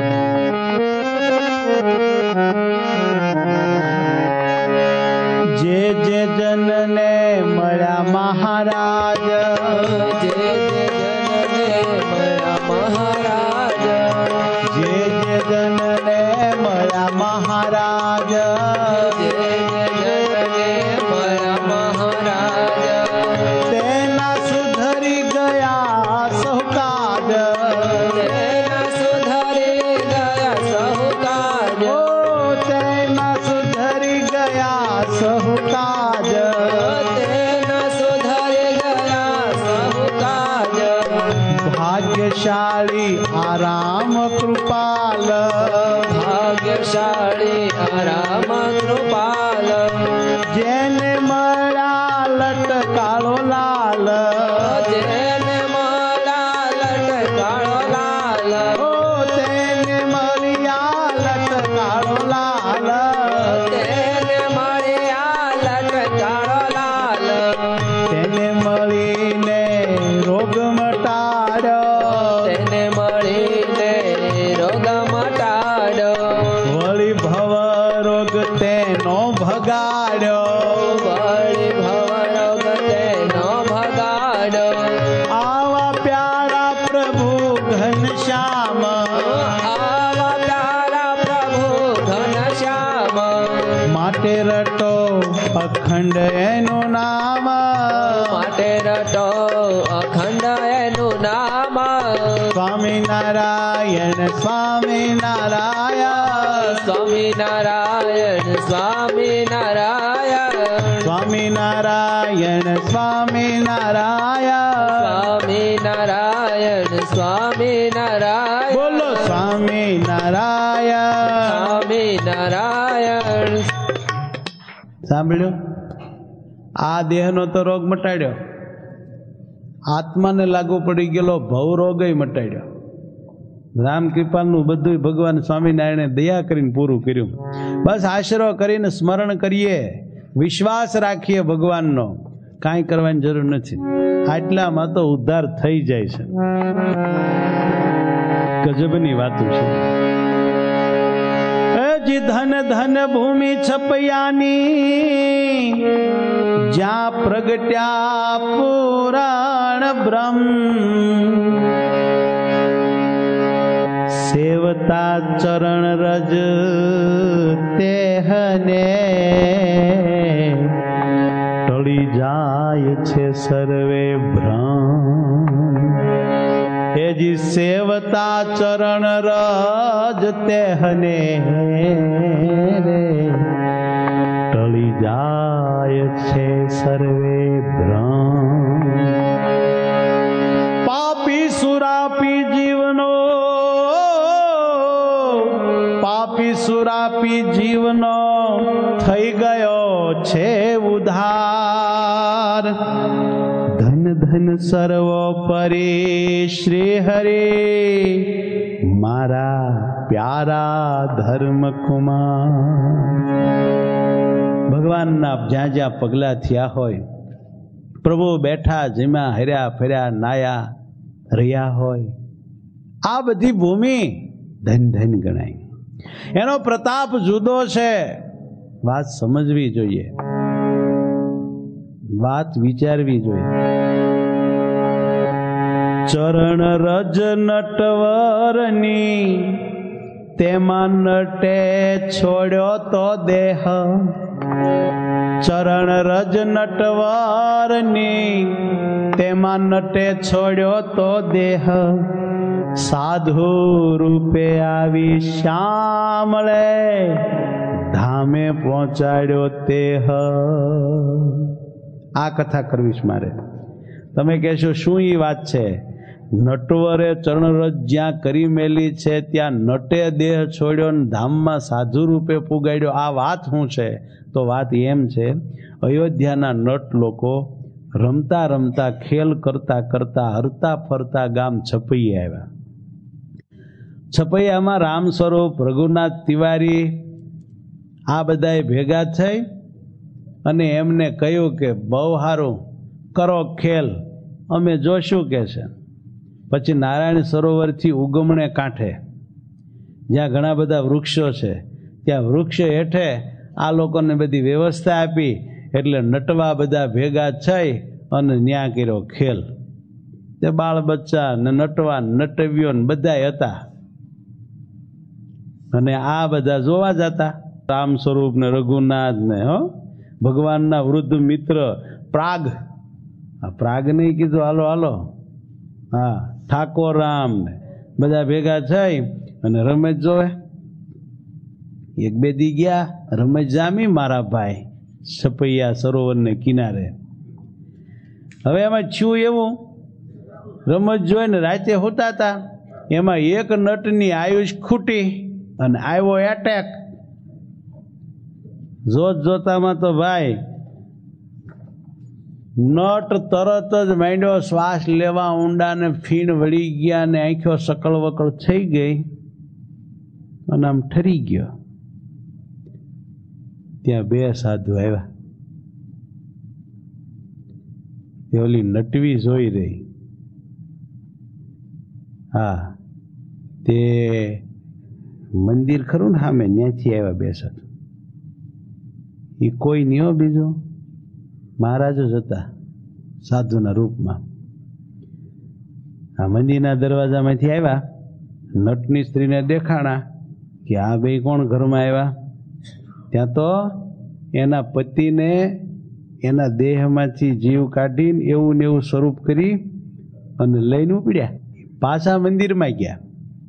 जे जे जन ने मळ्या महाराज जे जे जन ने मळ्या महाराज जे जे जन ने मळ्या महाराज जे जे जन ने मळ्या महाराज तेना सुधरी गया सहुकाज तेना सुधरी गया सहुकाज ओ तेना सुधरी गया सहुकाज तेना सुधरी गया सहुकाज भाग्यशाली आराम कृपाल भाग्यशाली आराम कृपाल जेने मळ्या लटकाळो लाल जेने मळ्या लटकाळो लाल ओ तेने मळ्या लटकाळो लाल तेने मळ्या लटकाळो लाल तेने मळीने रोग मटाड्यो तेने मळीने रोग मटाड्यो શ્યામ આવા પ્યારા પ્રભુ ઘન શ્યામ માટે રટો અખંડ એનું નામ માટે રટો અખંડ એનું નામ સ્વામિનારાયણ સ્વામિનારાયણ સ્વામિનારાયણ સ્વામિનારાયણ સ્વામિનારાયણ સ્વામિનારાયણ સ્વામિનારાયણ સ્વામિનારાયણ બોલો સ્વામિનારાયણ સ્વામિનારાયણ. સાંભળ્યું? આ દેહનો તો રોગ મટાડ્યો, આત્માને લાગુ પડી ગયેલો ભવ રોગ મટાડ્યો. રામ કૃપાલનું બધું ભગવાન સ્વામિનારાયણે દયા કરીને પૂરું કર્યું. બસ આશરો કરીને સ્મરણ કરીએ, વિશ્વાસ રાખીએ ભગવાનનો, કાંઈ કરવાની જરૂર નથી. આટલામાં તો ઉદ્ધાર થઈ જાય છે. ગજબની વાતો છે. જી ધન ધન ભૂમિ છપૈયાની જ્યાં પ્રગટ્યા પુરાણ બ્રહ્મ સેવતા ચરણ રજ તેહને ટળી જાય છે સર્વે ભ્રમ. જી સેવતા ચરણ રજ તેહને ટળી જાય છે સર્વે ભ્રમ. પાપી સુરાપી જીવનો પાપી સુરાપી જીવનો થઈ ગયો છે ઉદ્ધાર. ધન ધન સર્વોપરી શ્રી હરિ મારા પ્યારા ધર્મ કુમાર. ભગવાનના જ્યાં જ્યાં પગલા થયા હોય, પ્રભુ બેઠા જેમાં હર્યા ફર્યા નાયા રહ્યા હોય, આ બધી ભૂમિ ધન ધન ગણાય. એનો પ્રતાપ જુદો છે. વાત સમજવી જોઈએ, વાત વિચારવી જોઈએ. ચરણ રજ નટવરની તેમાં નટે છોડ્યો તો દેહ. ચરણ રજ નટવરની તેમાં નટે છોડ્યો તો દેહ. સાધુ રૂપે આવી શ્યામળે ધામે પહોંચાડ્યો તેહ. આ કથા કરવી છે મારે. તમે કહેશો શું એ વાત છે? નટવરે ચરણરજ જ્યાં કરી મેલી છે ત્યાં નટે દેહ છોડ્યો ને ધામમાં સાધુ રૂપે પુગાડ્યો. આ વાત શું છે? તો વાત એમ છે, અયોધ્યાના નટ લોકો રમતા રમતા ખેલ કરતા કરતા હરતા ફરતા ગામ છપૈયા આવ્યા. છપૈયામાં રામ સ્વરૂપ, રઘુનાથ તિવારી આ બધાએ ભેગા થઈ અને એમને કહ્યું કે બહુ સારું કરો ખેલ, અમે જોશું કે છે. પછી નારાયણ સરોવરથી ઉગમણે કાંઠે જ્યાં ઘણા બધા વૃક્ષો છે ત્યાં વૃક્ષ હેઠે આ લોકોને બધી વ્યવસ્થા આપી. એટલે નટવા બધા ભેગા થઈ અને ન્યા કર્યો ખેલ. તે બાળ બચ્ચા ને નટવા નટવ્યો ને બધા હતા અને આ બધા જોવા જતા. રામ સ્વરૂપ ને રઘુનાથ ને હો ભગવાનના વૃદ્ધ મિત્ર પ્રાગ, પ્રાગ નહીં કીધું હાલો હાલો, હા ઠાકોર રામ ને બધા ભેગા થઈ અને રમેશ જોવે. એક બે દી ગયા, રમેશ જામી મારા ભાઈ છપૈયા સરોવરને કિનારે. હવે એમાં છું એવું, રમત જોઈને રાતે હોતા હતા, એમાં એક નટની આયુષ ખૂટી અને આવ્યો એટેક. જોત જોતામાં તો ભાઈ નટ તરત જ માંડ્યો શ્વાસ લેવા ઊંડા ને ફીણ વળી ગયા ને આંખો સકળ વકળ થઈ ગઈ અને આમ ઠરી ગયો. ત્યાં બે સાધુ આવ્યા. તે ઓલી નટવી જોઈ રહી. હા, તે મંદિર ખરું ને સામે, ત્યાંથી આવ્યા બે સાધુ. એ કોઈ નહીં હો, બીજો મહારાજો જ હતા સાધુના રૂપમાં. આ મંદિરના દરવાજામાંથી આવ્યા નટની સ્ત્રીને દેખાણા કે આ બે કોણ ઘરમાં આવ્યા, ત્યાં તો એના પતિને એના દેહમાંથી જીવ કાઢીને એવું ને એવું સ્વરૂપ કરી અને લઈને ઉપડ્યા, પાછા મંદિરમાં ગયા.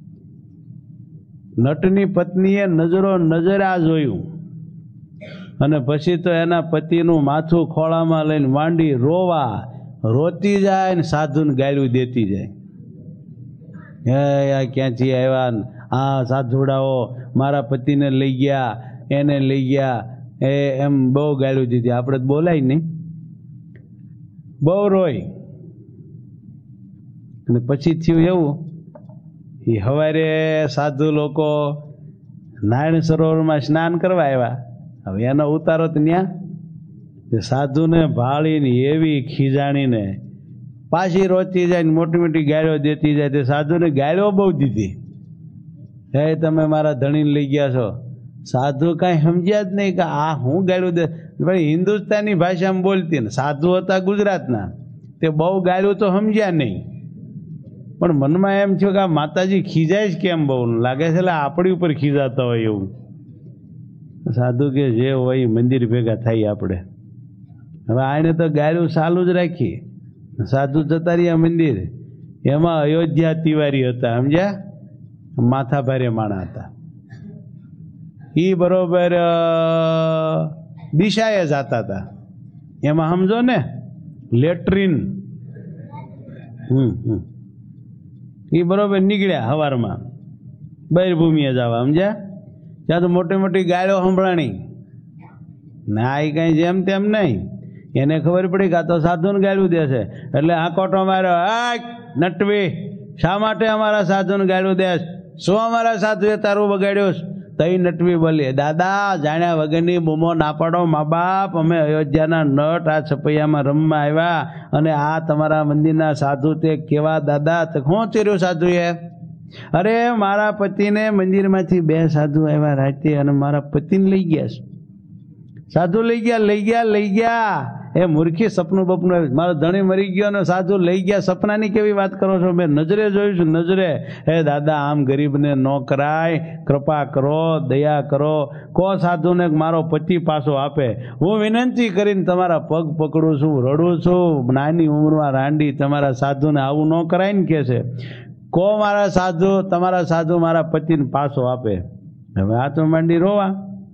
નટની પત્નીએ નજરો નજર આ જોયું અને પછી તો એના પતિનું માથું ખોળામાં લઈને માંડી રોવા, રોતી જાય ને સાધુને ગાળ્યું દેતી જાય. હે આ ક્યાંથી આવ્યા, આ સાધુડાઓ મારા પતિને લઈ ગયા, એને લઈ ગયા, એ એમ બહુ ગાળ્યું દીધી. આપણે તો બોલાય નહીં, બહુ રોય. અને પછી થયું એવું, એ હવારે સાધુ લોકો નારાયણ સરોવરમાં સ્નાન કરવા આવ્યા. હવે એનો ઉતારો તો ન્યા સાધુને ભાળીને એવી ખીજાણીને પાછી રોતી જાય ને મોટી મોટી ગાળ્યો દેતી જાય. તે સાધુને ગાળ્યો બહુ દીધી. હે તમે મારા ધણીને લઈ ગયા છો. સાધુ કાંઈ સમજ્યા જ નહીં કે આ હું ગાળ્યું દે. ભાઈ હિન્દુસ્તાની ભાષામાં બોલતી ને સાધુ હતા ગુજરાતના, તે બહુ ગાળ્યું તો સમજ્યા નહીં. પણ મનમાં એમ થયું કે આ માતાજી ખીજાય જ કેમ, બહુ લાગે છે એટલે આપણી ઉપર ખીજાતા હોય એવું. સાધુ કે જે હોય મંદિર ભેગા થાય આપણે. હવે આને તો ગાળ્યું ચાલુ જ રાખી. સાધુ જતા રહ્યા મંદિર. એમાં અયોધ્યા તિવારી હતા, સમજ્યા, માથા ભારે માણા હતા. એ બરોબર દિશાએ જતા હતા. એમાં સમજો ને લેટ્રિન, હમ હમ એ બરોબર નીકળ્યા હવારમાં બહિર્ભૂમિએ જવા, સમજ્યા. ત્યાં તો મોટી મોટી ગાળો સંભળાણી. ના એ કઈ જેમ તેમ નહીં, એને ખબર પડી કે આ તો સાધુને ગાળ્યું દેશે. એટલે આકોટો માર્યો, આ નટવી શા માટે અમારા સાધુને ગાળ્યું દેશ, શું અમારા સાધુએ તારું બગાડ્યું? તઈ નટવી બોલી, દાદા જાણ્યા વગરની બૂમો ના પાડો મા બાપ, અમે અયોધ્યાના નટ આ છપૈયામાં રમવા આવ્યા અને આ તમારા મંદિરના સાધુ તે કેવા દાદા? શું ચર્યું સાધુએ? અરે મારા પતિને મંદિરમાંથી બે સાધુ આવ્યા રાતે અને મારા પતિને લઈ ગયા છે. સાધુ લઈ ગયા લઈ ગયા લઈ ગયા એ મૂર્ખી, સપનું બપનું આવ્યું. મારો ધણી મરી ગયો અને સાધુ લઈ ગયા. સપનાની કેવી વાત કરો છો? મેં નજરે જોયું છું, નજરે. હે દાદા આમ ગરીબને ન કરાય, કૃપા કરો, દયા કરો. કો સાધુને મારો પતિ પાછો આપે. હું વિનંતી કરીને તમારા પગ પકડું છું, રડું છું. નાની ઉંમરમાં રાંડી તમારા સાધુને આવું ન કરાય ને કે છે. કો મારા સાધુ, તમારા સાધુ મારા પતિને પાછો આપે. હવે આ તો માંડી રોવા.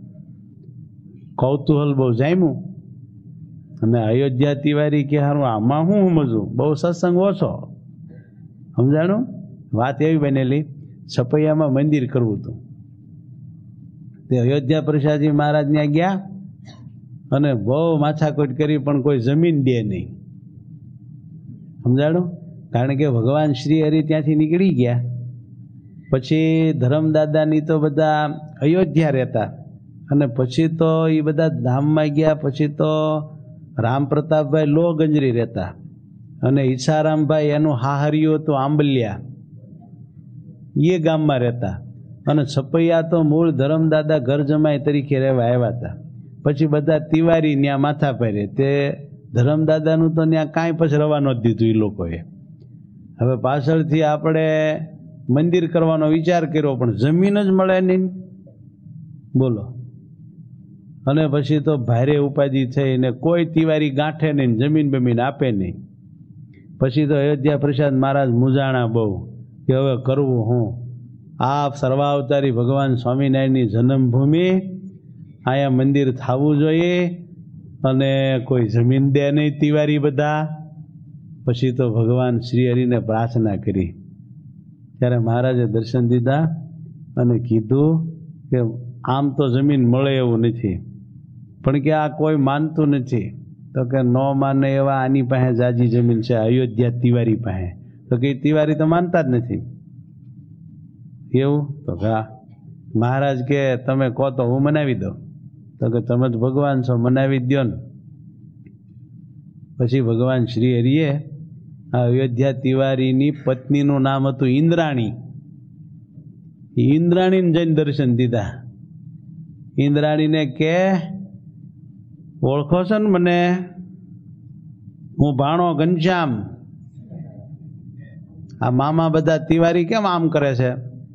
કૌતૂહલ બહુ જામ્યું. અને અયોધ્યા તિવારી કે હારું આમાં હું સમજું, બહુ સત્સંગ ઓછો. સમજાણું? વાત એવી બનેલી, છપૈયામાં મંદિર કરવું હતું. તે અયોધ્યા પ્રસાદજી મહારાજ ત્યાં ગયા અને બહુ માથાકૂટ કરી, પણ કોઈ જમીન દે નહીં. સમજાણું? કારણ કે ભગવાન શ્રી હરિ ત્યાંથી નીકળી ગયા. પછી ધર્મદાદાની તો બધા અયોધ્યા રહેતા અને પછી તો એ બધા ધામમાં ગયા. પછી તો રામ પ્રતાપભાઈ લો ગંજરી રહેતા અને ઈચ્છારામભાઈ એનું હાહરિયું હતું આંબલિયા, એ ગામમાં રહેતા. અને છપૈયા તો મૂળ ધર્મદાદા ઘર જમાઈ તરીકે રહેવા આવ્યા હતા. પછી બધા તિવારી ત્યાં માથા પહેરે. તે ધર્મદાદાનું તો ત્યાં કાંઈ પછી રવા નહોતું દીધું એ લોકોએ. હવે પાછળથી આપણે મંદિર કરવાનો વિચાર કર્યો, પણ જમીન જ મળે નહીં. બોલો. અને પછી તો ભારે ઉપાધિ થઈને કોઈ તિવારી ગાંઠે નહીં, જમીન બમીન આપે નહીં. પછી તો અયોધ્યા પ્રસાદ મહારાજ મૂંઝાણા બહુ કે હવે કરવું હું. આ સર્વાવતારી ભગવાન સ્વામિનારાયણની જન્મભૂમિ, અહીંયા મંદિર થવું જોઈએ અને કોઈ જમીન દે નહીં તિવારી બધા. પછી તો ભગવાન શ્રી હરિને પ્રાર્થના કરી. ત્યારે મહારાજે દર્શન દીધા અને કીધું કે આમ તો જમીન મળે એવું નથી, પણ કે આ કોઈ માનતું નથી. તો કે ન માને એવા આની પાસે જાજી જમીન છે, અયોધ્યા તિવારી પાસે. તો કે તિવારી તો માનતા જ નથી. એવું? તો કે મહારાજ કે તમે કહો તો હું મનાવી દઉં. તો કે તમે જ ભગવાન છો, મનાવી દો ને. પછી ભગવાન શ્રી હરિએ આ અયોધ્યા તિવારીની પત્નીનું નામ હતું ઇન્દ્રાણી. ઇન્દ્રાણીને જઈને દર્શન દીધા. ઇન્દ્રાણીને કે ઓળખો છો ને મને? હું ભાણો ઘનશ્યામ. આ મામા બધા તિવારી કેમ આમ કરે છે?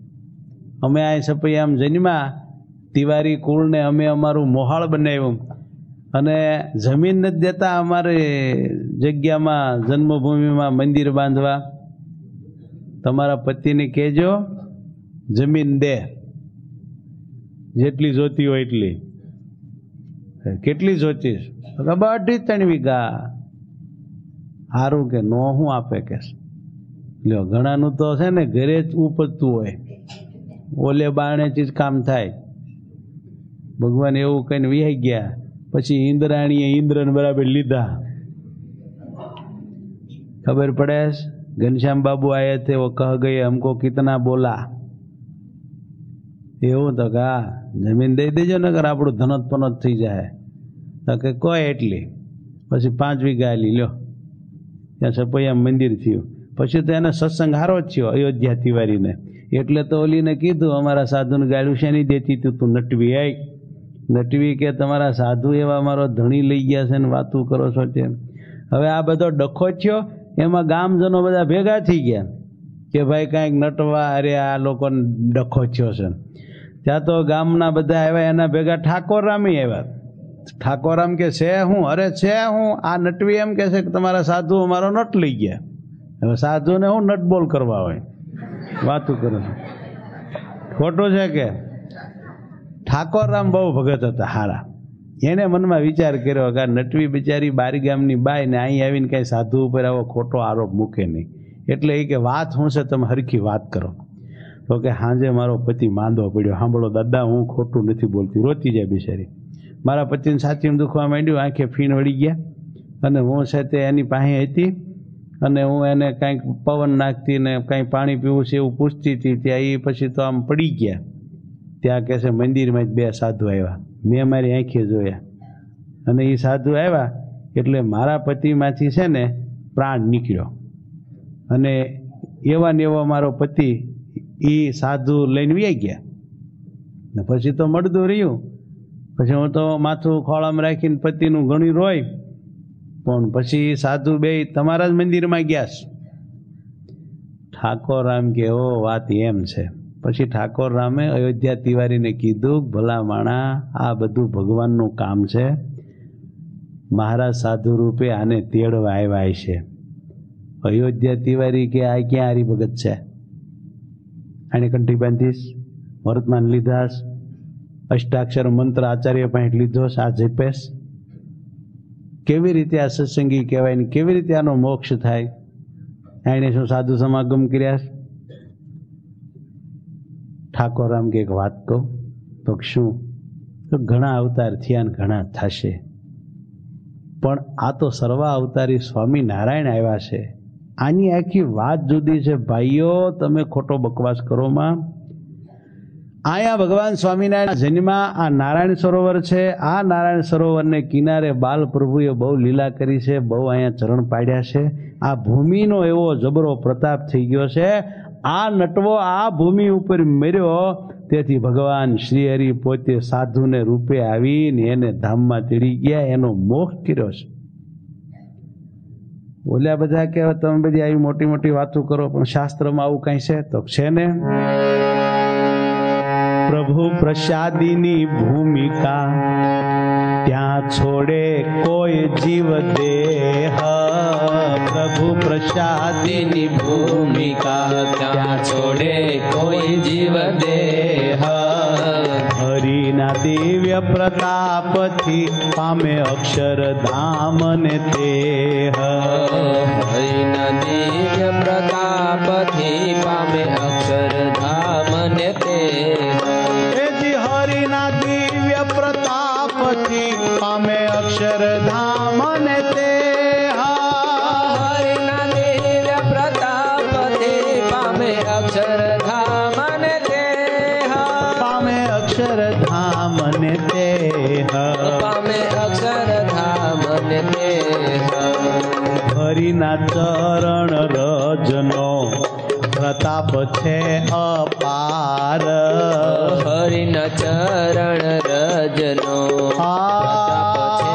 અમે આ સપૈયામ જન્મા તિવારી કુળને અમે અમારું મોહાળ બનાવ્યું અને જમીન નથી દેતા અમારે જગ્યામાં જન્મભૂમિમાં મંદિર બાંધવા. તમારા પતિને કહેજો જમીન દે, જેટલી જોતી હોય એટલી. કેટલી જોતીશ? અઢી ત્રણ વીઘા. સારું કે નો હું આપે કે લ્યો. ઘણાનું તો છે ને ઘરે જ ઉપજતું હોય, ઓલે બારણે જ કામ થાય. ભગવાન એવું કહીને વિહાઈ ગયા. પછી ઇન્દ્રાણીએ ઇન્દ્રને બરાબર લીધા. ખબર પડે ઘનશ્યામ બાબુ આયે थे, वो कह गए हमको कितना बोला. એવું તો કે હા જમીન દઈ દેજો ને કર આપણું ધનત પનત થઈ જાય. તો કે કોઈ એટલી. પછી પાંચ વીઘા લી લ્યો. ત્યાં સપૈયા મંદિર થયું. પછી તો એને સત્સંગ હારો જ થયો અયોધ્યા તિવારીને. એટલે તો ઓલીને કીધું અમારા સાધુને ગાળું શેની દેતી તું તું નટવી આય. નટવી કે તમારા સાધુ એવા મારો ધણી લઈ ગયા છે ને વાતું કરો છો તેમ. હવે આ બધો ડખો થયો, એમાં ગામજનો બધા ભેગા થઈ ગયા કે ભાઈ કાંઈક નટવા, અરે આ લોકોને ડખો થયો છે. ત્યાં તો ગામના બધા આવ્યા, એના ભેગા ઠાકોરરામી આવ્યા. ઠાકોરરામ કે છે હું? અરે છે હું, આ નટવી એમ કે છે કે તમારા સાધુ અમારો નટ લઈ ગયા. હવે સાધુને હું નટબોલ કરવા હોય, વાતું કરો છો. ખોટું છે કે? ઠાકોરરામ બહુ ભગત હતા હારા. એને મનમાં વિચાર કર્યો કે નટવી બિચારી બારી ગામની બાઈ ને અહીં આવીને કાંઈ સાધુ ઉપર આવો ખોટો આરોપ મૂકે નહીં. એટલે એ કે વાત શું છે તમે હરખી વાત કરો. તો કે હાંજે મારો પતિ માંદો પડ્યો. સાંભળો દાદા, હું ખોટું નથી બોલતી. રોતી જાય બિચારી. મારા પતિને સાચીમાં દુખવા માંડ્યું, આંખે ફીણ વળી ગયા. અને હું છે તે એની પાસે હતી અને હું એને કાંઈક પવન નાખતી ને કાંઈ પાણી પીવું છે એવું પૂછતી હતી. ત્યાં એ પછી તો આમ પડી ગયા. ત્યાં કહે છે મંદિરમાં જ બે સાધુ આવ્યા, મેં મારી આંખે જોયા. અને એ સાધુ આવ્યા એટલે મારા પતિમાંથી છે ને પ્રાણ નીકળ્યો. અને એવા ને એવા મારો પતિ એ સાધુ લઈને વી ગયા. ને પછી તો મળતું રહ્યું. પછી હું તો માથું ખોળામાં રાખીને પતિનું ઘણી રોય. પણ પછી સાધુ બે તમારા જ મંદિરમાં ગયા છે. ઠાકોરરામ કે ઓ વાત એમ છે. પછી ઠાકોરરામે અયોધ્યા તિવારીને કીધું, ભલા માણા, આ બધું ભગવાનનું કામ છે. મહારાજ સાધુ રૂપે આને તેડવા આવ્યા છે. અયોધ્યા તિવારી કે આ ક્યાં હરિભગત છે? આને કંઠી બાંધીશ, વર્તમાન લીધાશ, અષ્ટાક્ષર મંત્ર આચાર્ય પાસે લીધો, આ જપેશ. કેવી રીતે આ સત્સંગી કહેવાય ને કેવી રીતે આનો મોક્ષ થાય? એને શું સાધુ સમાગમ કર્યા? ઠાકોરરામ કે એક વાત કહું? તો શું? તો ઘણા અવતાર થયા ને ઘણા થશે, પણ આ તો સર્વા અવતારી સ્વામિનારાયણ આવ્યા છે. આની આખી વાત જુદી છે. ભાઈઓ, તમે ખોટો બકવાસ કરો માં. આયા ભગવાન સ્વામિનારાયણ જન્મા. આ નારાયણ સરોવર છે. આ નારાયણ સરોવરને કિનારે બાલ પ્રભુએ બહુ લીલા કરી છે, બહુ અહીંયા ચરણ પાડ્યા છે. આ ભૂમિનો એવો જબરો પ્રતાપ થઈ ગયો છે. આ નટવો આ ભૂમિ ઉપર મર્યો, તેથી ભગવાન શ્રી હરિ પોતે સાધુને રૂપે આવીને એને ધામમાં તેડી ગયા, એનો મોક્ષ કર્યો છે. બોલ્યા બધા કે તમે બધી આવી મોટી મોટી વાતો કરો, પણ શાસ્ત્રમાં આવું કઈ છે? તો છે ને, પ્રભુ પ્રસાદીની ભૂમિકા ત્યાં છોડે કોઈ જીવ દેહ. પ્રભુ પ્રસાદીની ભૂમિકા ત્યાં છોડે કોઈ જીવ દેહ. હરિના દિવ્ય પ્રતાપથી પામે અક્ષરધામ ને દેહ. હરિના દિવ્ય પ્રતાપથી પામે અક્ષરધામ ને દેહ. હરિના દિવ્ય પ્રતાપથી પામે અક્ષરધામ ને દેહ. હરિના દિવ્ય પ્રતાપથી પામે અક્ષરધામ ને દેહ. પામે અક્ષરધામ ને દેહ. પામે અક્ષરધામ ને દેહ. હરિના ચરણ રજનો પ્રતાપ છે અપાર. હરિના ચરણ રજનો પ્રતાપ છે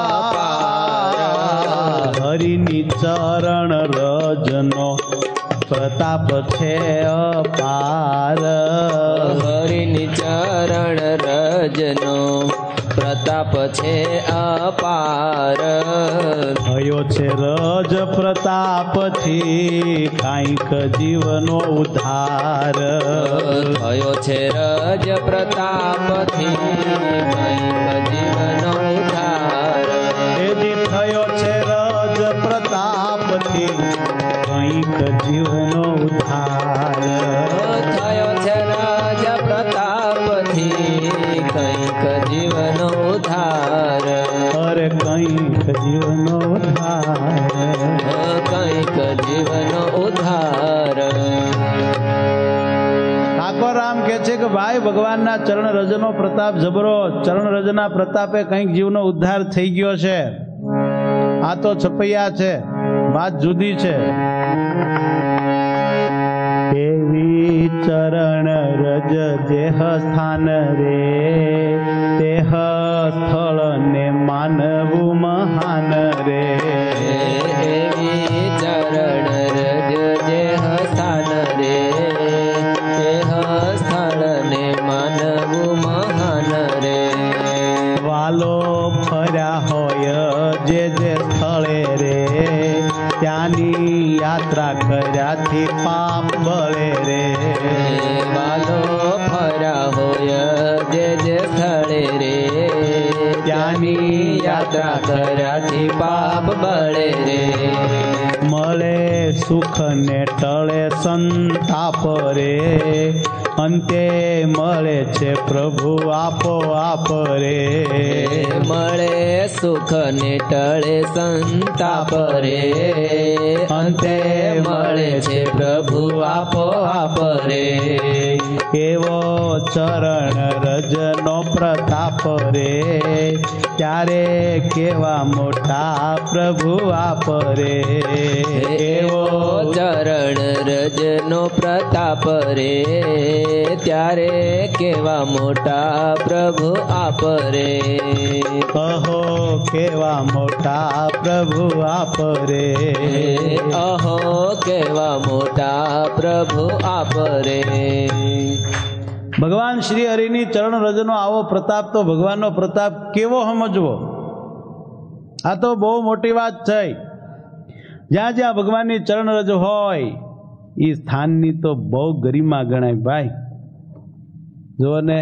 અપાર. હરિની ચરણ રજનો પ્રતાપ છે અપાર હરિની ચરણ રજનો પ્રતાપ છે અપાર થયો છે રજ પ્રતાપથી કાંઈક જીવનો ઉદ્ધાર થયો છે રજ પ્રતાપથી કંઈક જીવનો ઉદ્ધાર એજી થયો છે રજ પ્રતાપથી કંઈક જીવનો ઉદ્ધાર થયો છે રજ પ્રતાપથી કંઈક જીવનો ઉદ્ધાર અરે કંઈક જીવનો ઉદ્ધાર કંઈક જીવનો ઉદ્ધાર ઠાકોર રામ કહે છે કે ભાઈ ભગવાનના ચરણ રજનો પ્રતાપ જબરો, ચરણ રજના પ્રતાપે કંઈક જીવનો ઉદ્ધાર થઈ ગયો છે. આ તો છપૈયા છે, વાત જુદી છે. એવી ચરણ રજ જેહ સ્થાન રે તેહ સ્થળ ને માનવું મહાન રે. એવી ચરણ રજ જેહ સ્થાન રે તેહ સ્થળ ને માનવું મહાન રે. વાલો ફર્યા હોય જે જે સ્થળે રે ત્યાંની યાત્રા કર્યાથી પાપ બળે રે. વાલો ફર્યા હોય જે જે સ્થળે રે ત્યાંની યાત્રા કર્યાથી પાપ બળે રે. મળે સુખ ને ટળે સંતાપ રે અંતે મળે છે પ્રભુ આપો આપ રે. મળે સુખ ને ટળે સંતાપ રે અંતે મળે છે પ્રભુ આપો આપ રે. એવો ચરણ રજનો પ્રતાપ રે ત્યારે કેવા મોટા પ્રભુ આપ રે. એવો ચરણ રજનો પ્રતાપ રે ત્યારે કેવા મોટા પ્રભુ આપ રે. અહો કેવા મોટા પ્રભુ આપ રે. અહો કેવા મોટા પ્રભુ આપ રે. ભગવાન શ્રી હરિની ચરણ રજનો આવો પ્રતાપ તો ભગવાનનો પ્રતાપ કેવો સમજવો, આ તો બહુ મોટી વાત છે. જ્યાં જ્યાં ભગવાનની ચરણ રજ હોય એ સ્થાનની તો બહુ ગરિમા ગણાય ભાઈ. જો ને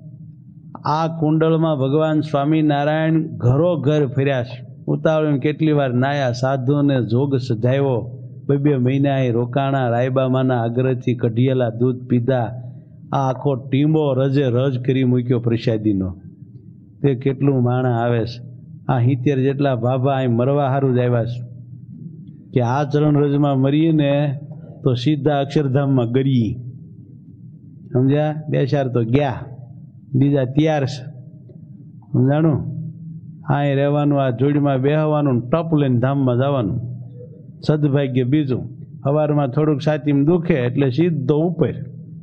આ કુંડળમાં ભગવાન સ્વામિનારાયણ ઘરો ઘર ફર્યા છે. ઉતાવળ કેટલી વાર નાયા, સાધુને જોગ સજાવ્યો, બે બે મહિના એ રોકાણા, રાયબામાના આગ્રહથી કઢિયેલા દૂધ પીધા. આ આખો ટીંબો રજે રજ કરી મૂક્યો પ્રસાદીનો. તે કેટલું માણા આવે છે. આ હિત્તેર જેટલા ભાભા અહીં મરવા સારું જ આવ્યા છે કે આ ચરણ રજમાં મરીએ ને તો સીધા અક્ષરધામમાં ગરીએ. સમજ્યા? બે ચાર તો ગયા, બીજા તૈયાર છે. સમજાણું? અહીં રહેવાનું, આ જોડીમાં બેહવાનું, ટપ લઈને ધામમાં જવાનું. સદભાગ્ય બીજું, સવારમાં થોડુંક છાતીમાં દુખે એટલે સીધો ઉપર.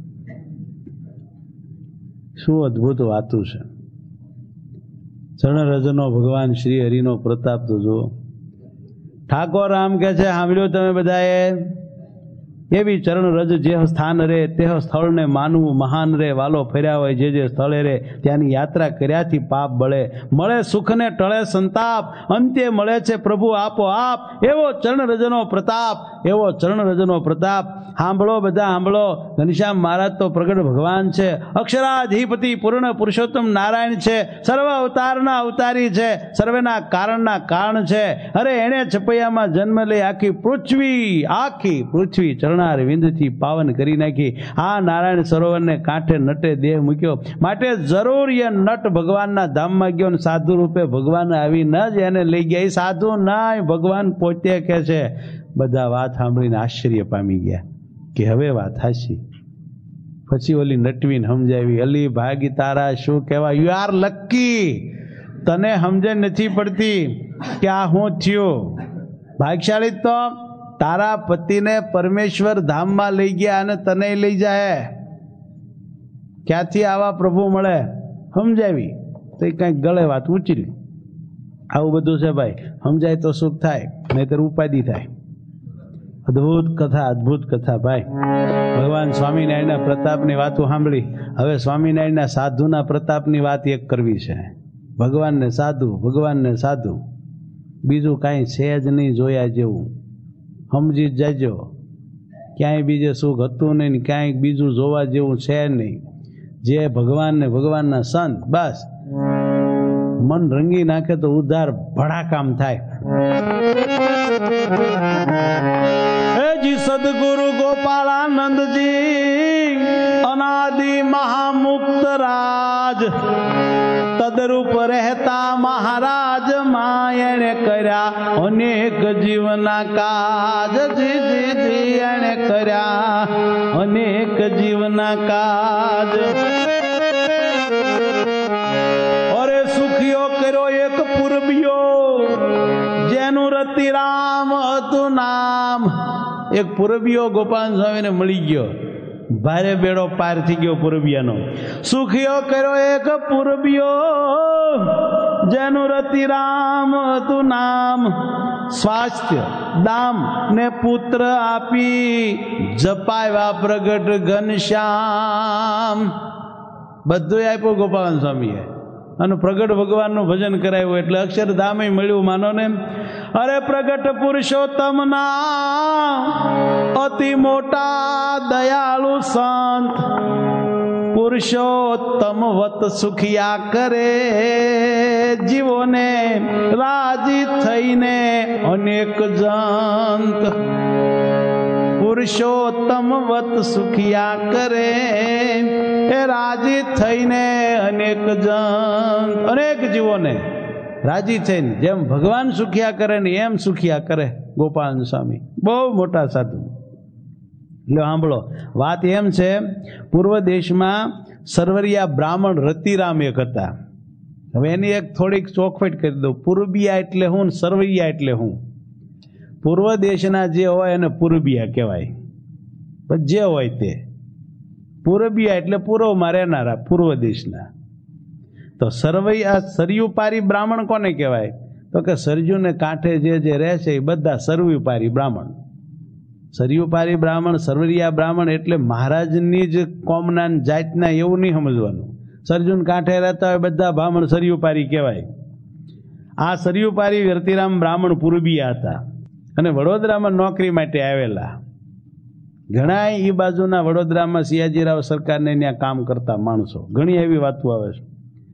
શું અદભુત વાતું છે. ચરણ રજનો ભગવાન શ્રી હરિનો પ્રતાપ તો જુઓ. ઠાકોર રામ કહે છે, સાંભળ્યું તમે બધાએ? એવી ચરણ રજ જે સ્થાન રે તે સ્થળને માનવું મહાન રે. વાલો ફર્યા હોય જે જે સ્થળે રે ત્યાંની યાત્રા કર્યાથી પાપ બળે. મળે સુખને ટળે સંતાપ અંતે મળે છે પ્રભુ આપો આપ. એવો ચરણ રજનો પ્રતાપ, એવો ચરણ રજનો પ્રતાપ. સાંભળો બધા સાંભળો. ઘનશ્યામ મહારાજ તો પ્રગટ ભગવાન છે, અક્ષરાધિપતિ પૂર્ણ પુરુષોત્તમ નારાયણ છે, સર્વ અવતારના અવતારી છે, સર્વેના કારણના કારણ છે. અરે એણે છપૈયામાં જન્મ લઈ આખી પૃથ્વી આખી પૃથ્વી ચરણાર વિંદથી પાવન કરી નાખી. આ નારાયણ સરોવરને કાંઠે નટે દેહ મૂક્યો. માટે જરૂર એ નટ ભગવાનના ધામમાં ગયો ને સાધુ રૂપે ભગવાન આવી ન જ એને લઈ ગયા. એ સાધુ ના, ભગવાન પોતે કહે છે. બધા વાત સાંભળીને આશ્ચર્ય પામી ગયા કે હવે વાત હાચી. પછી ઓલી નટવીને સમજાવી, અલી ભાગી તારા શું કહેવાય, યુ આર લકી. તને સમજણ નથી પડતી કે આ શું થયું. ભાગશાળી તો તારા પતિને પરમેશ્વર ધામમાં લઈ ગયા અને તને લઈ જાય. ક્યાંથી આવા પ્રભુ મળે? સમજાવી તો એ કંઈક ગળે વાત ઉચરી. આવું બધું છે ભાઈ. સમજાય તો સુખ થાય, નહીતર ઉપાધિ થાય. અદ્ભુત કથા, અદ્ભુત કથા ભાઈ. ભગવાન સ્વામિનારાયણના પ્રતાપની વાતો સાંભળી. હવે સ્વામિનારાયણના સાધુના પ્રતાપની વાત એક કરવી છે. ભગવાનને સાધુ, ભગવાનને સાધુ, બીજું કાંઈ છે જ નહીં જોયા જેવું. સમજી જ જાજો, ક્યાંય બીજે સુખ હતું નહીં, ક્યાંય બીજું જોવા જેવું છે નહીં. જે ભગવાન ને ભગવાનના સંત, બસ મન રંગી નાખે તો ઉદ્ધાર ભડાકામ થાય. જી સદગુરુ ગોપાળાનંદજી અનાદિ મહામુક્ત રાજ તદરૂપ રહેતા મહારાજ માયણે કર્યા અનેક જીવના કાજ. જી જી જી એણે કર્યા અનેક જીવના કાજ. અરે સુખિયો કર્યો એક પૂર્વિયો જેનું રતિરામ હતું નામ. એક પૂર્વિયો ગોપાલ સ્વામીને મળી ગયો, ભારે બેડો પાર થઈ ગયો પૂર્વિયાનો. સુખિયો કર્યો એક પૂર્વિયો જેનું રતિરામ હતું નામ. સ્વાસ્થ્ય દામ ને પુત્ર આપી જપાવ્યા પ્રગટ ઘનશ્યામ. બધું આપ્યું ગોપાલ સ્વામીએ અને પ્રગટ ભગવાનનું ભજન કરાવ્યું એટલે અક્ષરધામ મળ્યું માનો ને. અરે પ્રગટ પુરુષોત્તમ ના અતિ મોટા દયાળુ સંત પુરુષોત્તમ વત સુખિયા કરે જીવોને રાજી થઈને અનેક જંત. પુરુષોત્તમ વત સુખિયા કરે એ રાજી થઈને અનેક જન, અનેક જીવોને રાજી થઈને જેમ ભગવાન સુખિયા કરે ને એમ સુખિયા કરે ગોપાલ સ્વામી. બહુ મોટા સાધુ. એટલે સાંભળો વાત એમ છે, પૂર્વ દેશમાં સરવરિયા બ્રાહ્મણ રતિરામ એક હતા. હવે એની એક થોડીક ચોખવટ કરી દઉં. પૂર્બિયા એટલે હું ને સરવરિયા એટલે હું. પૂર્વ દેશના જે હોય એને પૂર્બિયા કહેવાય, પણ જે હોય તે. પૂર્બિયા એટલે પૂર્વમાં રહેનારા, પૂર્વ દેશના. તો સરવૈયા સરયુપારી બ્રાહ્મણ કોને કહેવાય? તો કે સરજુને કાંઠે જે જે રહે છે એ બધા સરયુપારી બ્રાહ્મણ. સરયુપારી બ્રાહ્મણ, સરવરિયા બ્રાહ્મણ એટલે મહારાજની જ કોમના જાતના એવું નહીં સમજવાનું. સરજુન કાંઠે રહેતા હોય બધા બ્રાહ્મણ સરયુપારી કહેવાય. આ સરયુપારી રતિરામ બ્રાહ્મણ પૂર્બિયા હતા અને વડોદરામાં નોકરી માટે આવેલા. ઘણા એ બાજુના વડોદરામાં સિયાજીરાવ સરકારને ત્યાં કામ કરતા માણસો, ઘણી એવી વાતો આવે છે.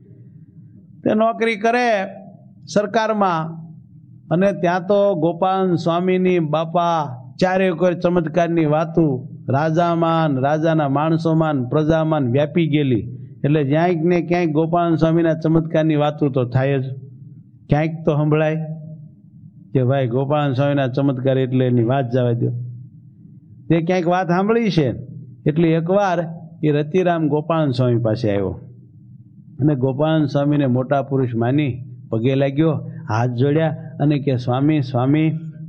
તે નોકરી કરે સરકારમાં અને ત્યાં તો ગોપાલ સ્વામીની બાપા ચારે કોઈ ચમત્કારની વાતો રાજામાં, રાજાના માણસોમાં, પ્રજામાં વ્યાપી ગયેલી. એટલે જ્યાંક ને ક્યાંક ગોપાલ સ્વામીના ચમત્કારની વાતો તો થાય જ, ક્યાંક તો સંભળાય કે ભાઈ ગોપાલ સ્વામીના ચમત્કાર એટલે એની વાત જવા દો. તે ક્યાંક વાત સાંભળી છે એટલે એકવાર એ રતિરામ ગોપાલ સ્વામી પાસે આવ્યો અને ગોપાલ સ્વામીને મોટા પુરુષ માની પગે લાગ્યો, હાથ જોડ્યા અને કે સ્વામી સ્વામી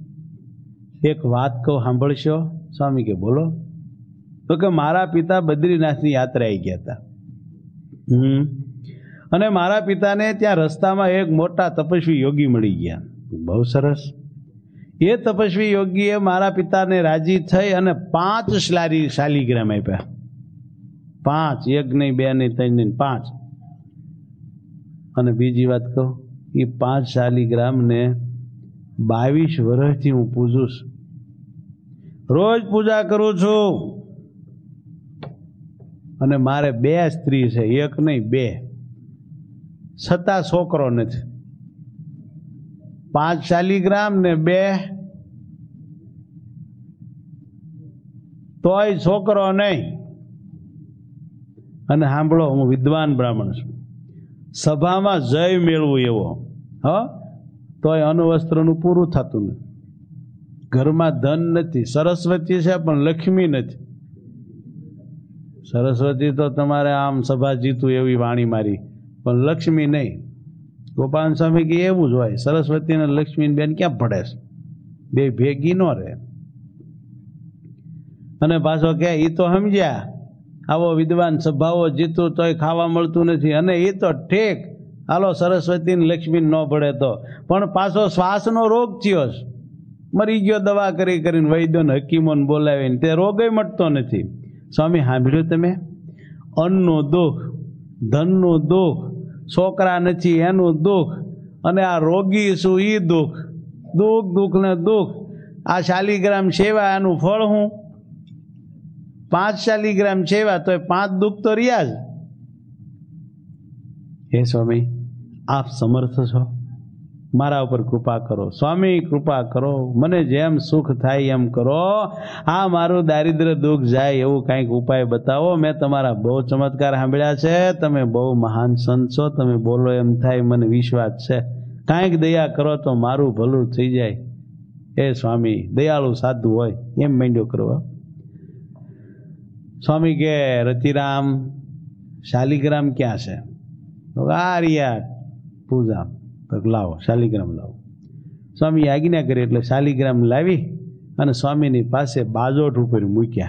એક વાત કહું સાંભળશો? સ્વામી કે બોલો. તો કે મારા પિતા બદ્રીનાથની યાત્રાએ ગયા હતા હમ અને મારા પિતાને ત્યાં રસ્તામાં એક મોટા તપસ્વી યોગી મળી ગયા. બહુ સરસ. એ તપસ્વી યોગીએ મારા પિતાને રાજી થઈ અને પાંચ શાલી શાલીગ્રામ આપ્યા. પાંચ, એક નહીં, બે નહીં, ત્રણ નહીં, પાંચ. અને બીજી વાત કહું, એ પાંચ શાલીગ્રામને બાવીસ વર્ષથી હું પૂજું છું, રોજ પૂજા કરું છું. અને મારે બે સ્ત્રી છે, એક નહીં બે, છતાં છોકરો નથી. પાંચ શાલીગ્રામ ને બે તોય છોકરો નહીં. અને સાંભળો, હું વિદ્વાન બ્રાહ્મણ છું, સભામાં જય મેળવું એવો, હ તોય અણુવસ્ત્રનું પૂરું થતું નથી. ઘરમાં ધન નથી, સરસ્વતી છે પણ લક્ષ્મી નથી. સરસ્વતી તો તમારે આમ સભા જીતું એવી વાણી મારી, પણ લક્ષ્મી નહીં. ગોપાલ સ્વામી કે એવું જ હોય, સરસ્વતી ને લક્ષ્મી બેન ક્યાં પડે છે, બે ભેગી ન રહે. અને પાછો કે એ તો સમજ્યા, આવો વિદ્વાન સભાઓ જીતું તોય ખાવા મળતું નથી. અને એ તો ઠીક, હાલો સરસ્વતી ને લક્ષ્મી ન પડે તો, પણ પાછો શ્વાસનો રોગ થયો છે, મરી ગયો દવા કરી કરીને વૈદ્યોને હકીમોને બોલાવીને, તે રોગય મટતો નથી. સ્વામી સાંભળ્યું તમે? અન્નનું દુઃખ, ધનનું દુઃખ, છોકરા નથી એનું દુઃખ, અને આ રોગી શું એ દુઃખ, દુઃખ દુઃખ ને દુઃખ. આ શાલિગ્રામ સેવા એનું ફળ હું? પાંચ શાલિગ્રામ સેવા તો પાંચ દુઃખ તો રહ્યા જ. હે સ્વામી, આપ સમર્થ છો, મારા ઉપર કૃપા કરો. સ્વામી કૃપા કરો, મને જેમ સુખ થાય એમ કરો. આ મારું દારિદ્ર દુઃખ જાય એવું કંઈક ઉપાય બતાવો. મેં તમારા બહુ ચમત્કાર સાંભળ્યા છે, તમે બહુ મહાન સંત છો, તમે બોલો એમ થાય, મને વિશ્વાસ છે. કાંઈક દયા કરો તો મારું ભલું થઈ જાય. એ સ્વામી દયાળુ સાધુ હોય એમ માંડ્યો કરવા. સ્વામી કે રતિરામ શાલિગ્રામ ક્યાં છે? તો આ રહ્યા પૂજા. તો લાવો શાલિગ્રામ લાવો. સ્વામી આજ્ઞા કરી એટલે શાલિગ્રામ લાવી અને સ્વામીની પાસે બાજોટ ઉપર મૂક્યા.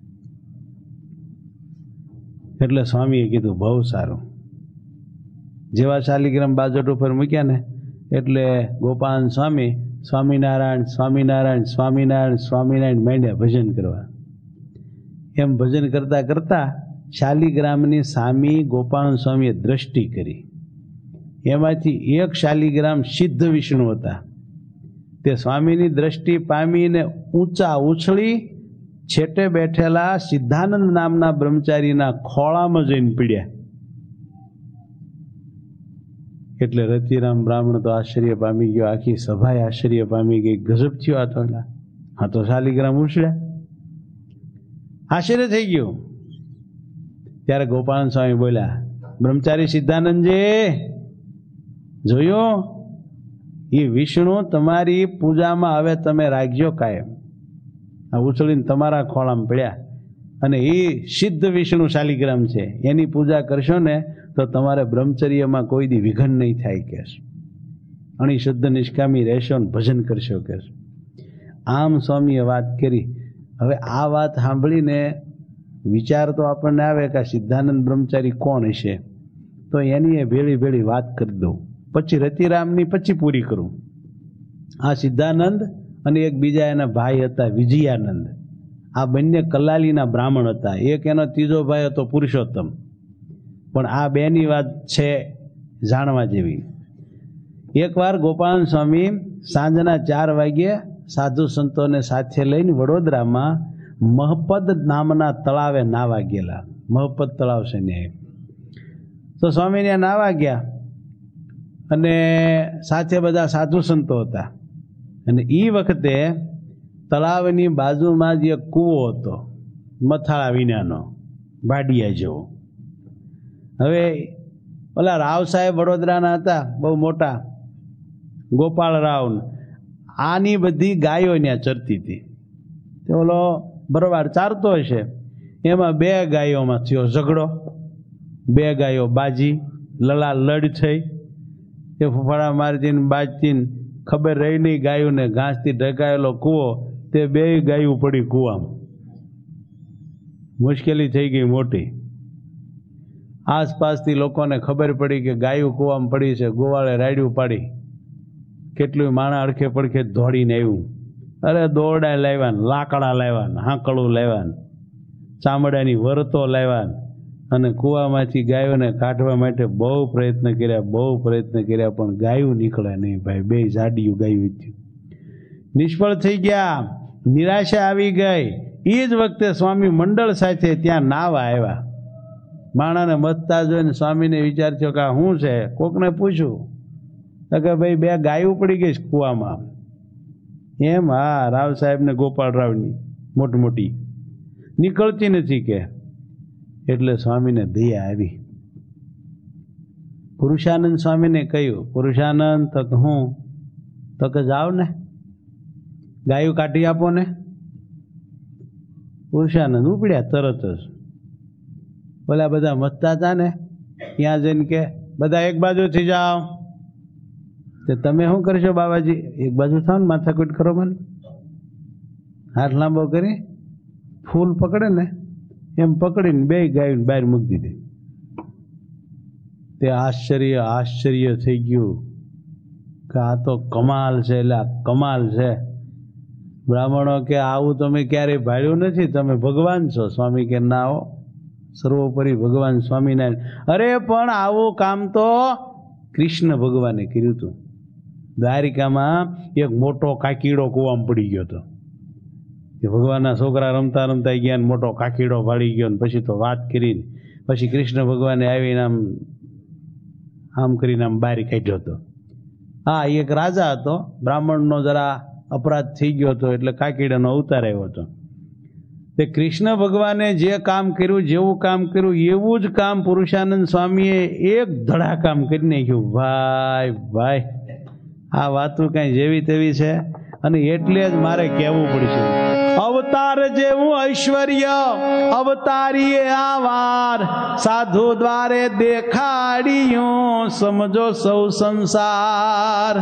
એટલે સ્વામીએ કીધું બહુ સારું. જેવા શાલિગ્રામ બાજોટ ઉપર મૂક્યા ને એટલે ગોપાલ સ્વામી સ્વામિનારાયણ સ્વામિનારાયણ સ્વામિનારાયણ સ્વામિનારાયણ માંડ્યા ભજન કરવા. એમ ભજન કરતા કરતા શાલિગ્રામની સામી ગોપાલ સ્વામીએ દ્રષ્ટિ કરી. એમાંથી એક શાલિગ્રામ સિદ્ધ વિષ્ણુ હતા. તે સ્વામીની દ્રષ્ટિ પામીને ઊંચા ઉછળી છેટે બેઠેલા સિદ્ધાનંદ નામના બ્રહ્મચારીના ખોળામાં જઈને પીડ્યા. એટલે રતિરામ બ્રાહ્મણ તો આશ્ચર્ય પામી ગયો, આખી સભાએ આશ્ચર્ય પામી ગઈ. ગજબ થયો આ તો. હા તો શાલિગ્રામ ઉછળ્યા, આશ્ચર્ય થઈ ગયું. ત્યારે ગોપાલ સ્વામી બોલ્યા, બ્રહ્મચારી સિદ્ધાનંદજી, જોયું એ વિષ્ણુ તમારી પૂજામાં હવે તમે રાખજો કાયમ. આ ઉછળીને તમારા ખોળામાં પડ્યા અને એ સિદ્ધ વિષ્ણુ શાલિગ્રામ છે. એની પૂજા કરશો ને તો તમારે બ્રહ્મચર્યમાં કોઈ દી વિઘન નહીં થાય કે અણી શુદ્ધ નિષ્કામી રહેશો ને ભજન કરશો કે. આમ સ્વામીએ વાત કરી. હવે આ વાત સાંભળીને વિચાર તો આપણને આવે કે આ સિદ્ધાનંદ બ્રહ્મચારી કોણ હશે, તો એની એ ભેળી ભેળી વાત કરી દઉં. પછી રતિરામની પછી પૂરી કરું. આ સિદ્ધાનંદ અને એક બીજા એના ભાઈ હતા વિજયાનંદ. આ બંને કલાલીના બ્રાહ્મણ હતા. એક એનો ત્રીજો ભાઈ હતો પુરુષોત્તમ. પણ આ બેની વાત છે જાણવા જેવી. એકવાર ગોપાલ સ્વામી સાંજના ચાર વાગ્યે સાધુ સંતોને સાથે લઈને વડોદરામાં મહપદ નામના તળાવે નાવા ગયેલા. મહપદ તળાવ છે ને. તો સ્વામી ત્યાં નાવા ગયા અને સાથે બધા સાધુ સંતો હતા. અને એ વખતે તળાવની બાજુમાં જ એક કૂવો હતો, મથાળા વિનાનો, ભાડિયા જેવો. હવે ઓલા રાવ સાહેબ વડોદરાના હતા, બહુ મોટા, ગોપાળ રાવ. આની બધી ગાયો ત્યાં ચરતી હતી. તે ઓલો બરોબર ચારતો હશે, એમાં બે ગાયોમાં થયો ઝઘડો. બે ગાયો બાજી, લલા લડ થઈ. તે ફફાડા મારતીને બાજતીને ખબર રહી નહીં ગાયોને. ઘાસથી ઢકાયેલો કૂવો, તે બે ગાયું પડી કૂવામાં. મુશ્કેલી થઈ ગઈ મોટી. આસપાસથી લોકોને ખબર પડી કે ગાયું કૂવામાં પડી છે. ગોવાળે રાડ્યું પાડી, કેટલું માણા અડખે પડખે દોડીને આવ્યું. અરે દોરડા લાવ્યા, લાકડા લાવ્યા, હાંકળું લાવ્યા, ચામડાની વરતો લાવ્યા અને કૂવામાંથી ગાયોને કાઢવા માટે બહુ પ્રયત્ન કર્યા, બહુ પ્રયત્ન કર્યા, પણ ગાયું નીકળે નહીં ભાઈ. બે જાડિયું ગાયું થયું, નિષ્ફળ થઈ ગયા, નિરાશા આવી ગઈ. એ જ વખતે સ્વામી મંડળ સાથે ત્યાં નાવા આવ્યા. માણાને મતતા જોઈને સ્વામીને વિચાર થયો કે આ શું છે. કોકને પૂછ્યું કે ભાઈ બે ગાયું પડી ગઈ કૂવામાં. એમ? હા, રાવ સાહેબ ને ગોપાલ રાવની મોટી મોટી નીકળતી નથી કે. એટલે સ્વામીને દયા આવી. પુરુષાનંદ સ્વામીને કહ્યું, પુરુષાનંદ તો કે હું? તો કે જાઓ ને, ગાયું કાઢી આપો ને. પુરુષાનંદ ઉપડ્યા તરત જ. બોલા બધા મતતા હતા ને ત્યાં જઈને કે બધા એક બાજુથી જાઓ. તો તમે શું કરશો બાબાજી? એક બાજુ થાવ ને, માથાકૂટ કરો. મને હાથ લાંબો કરી ફૂલ પકડે ને એમ પકડીને બે ગાયું બહાર મૂકી દીધી. તે આશ્ચર્ય આશ્ચર્ય થઈ ગયું કે આ તો કમાલ છે. એટલે આ કમાલ છે. બ્રાહ્મણો કે આવું તમે ક્યારેય ભાળ્યું નથી, તમે ભગવાન છો? સ્વામી કે ના હો, સર્વોપરી ભગવાન સ્વામિનારાયણ. અરે પણ આવું કામ તો કૃષ્ણ ભગવાને કર્યું હતું. દ્વારિકામાં એક મોટો કાકીડો કૂવામાં પડી ગયો હતો. ભગવાનના છોકરા રમતા રમતા ગયા ને મોટો કાકીડો ભાળી ગયો ને પછી તો વાત કરીને પછી કૃષ્ણ ભગવાને આવીને આમ આમ કરીને આમ બારી કાઢ્યો હતો. હા, એક રાજા હતો, બ્રાહ્મણનો જરા અપરાધ થઈ ગયો હતો એટલે કાકીડાનો અવતાર આવ્યો હતો. તે કૃષ્ણ ભગવાને જે કામ કર્યું, જેવું કામ કર્યું એવું જ કામ પુરુષાનંદ સ્વામીએ એક ધડાકામ કરી નાખ્યું. ભાઈ ભાઈ, આ વાતું કઈ જેવી તેવી છે. અને એટલે જ મારે કહેવું પડશે, અવતાર જેવું ઐશ્વર્ય અવતારીએ આવાર, સાધુ દ્વારે દેખાડ્યું સમજો સૌ સંસાર.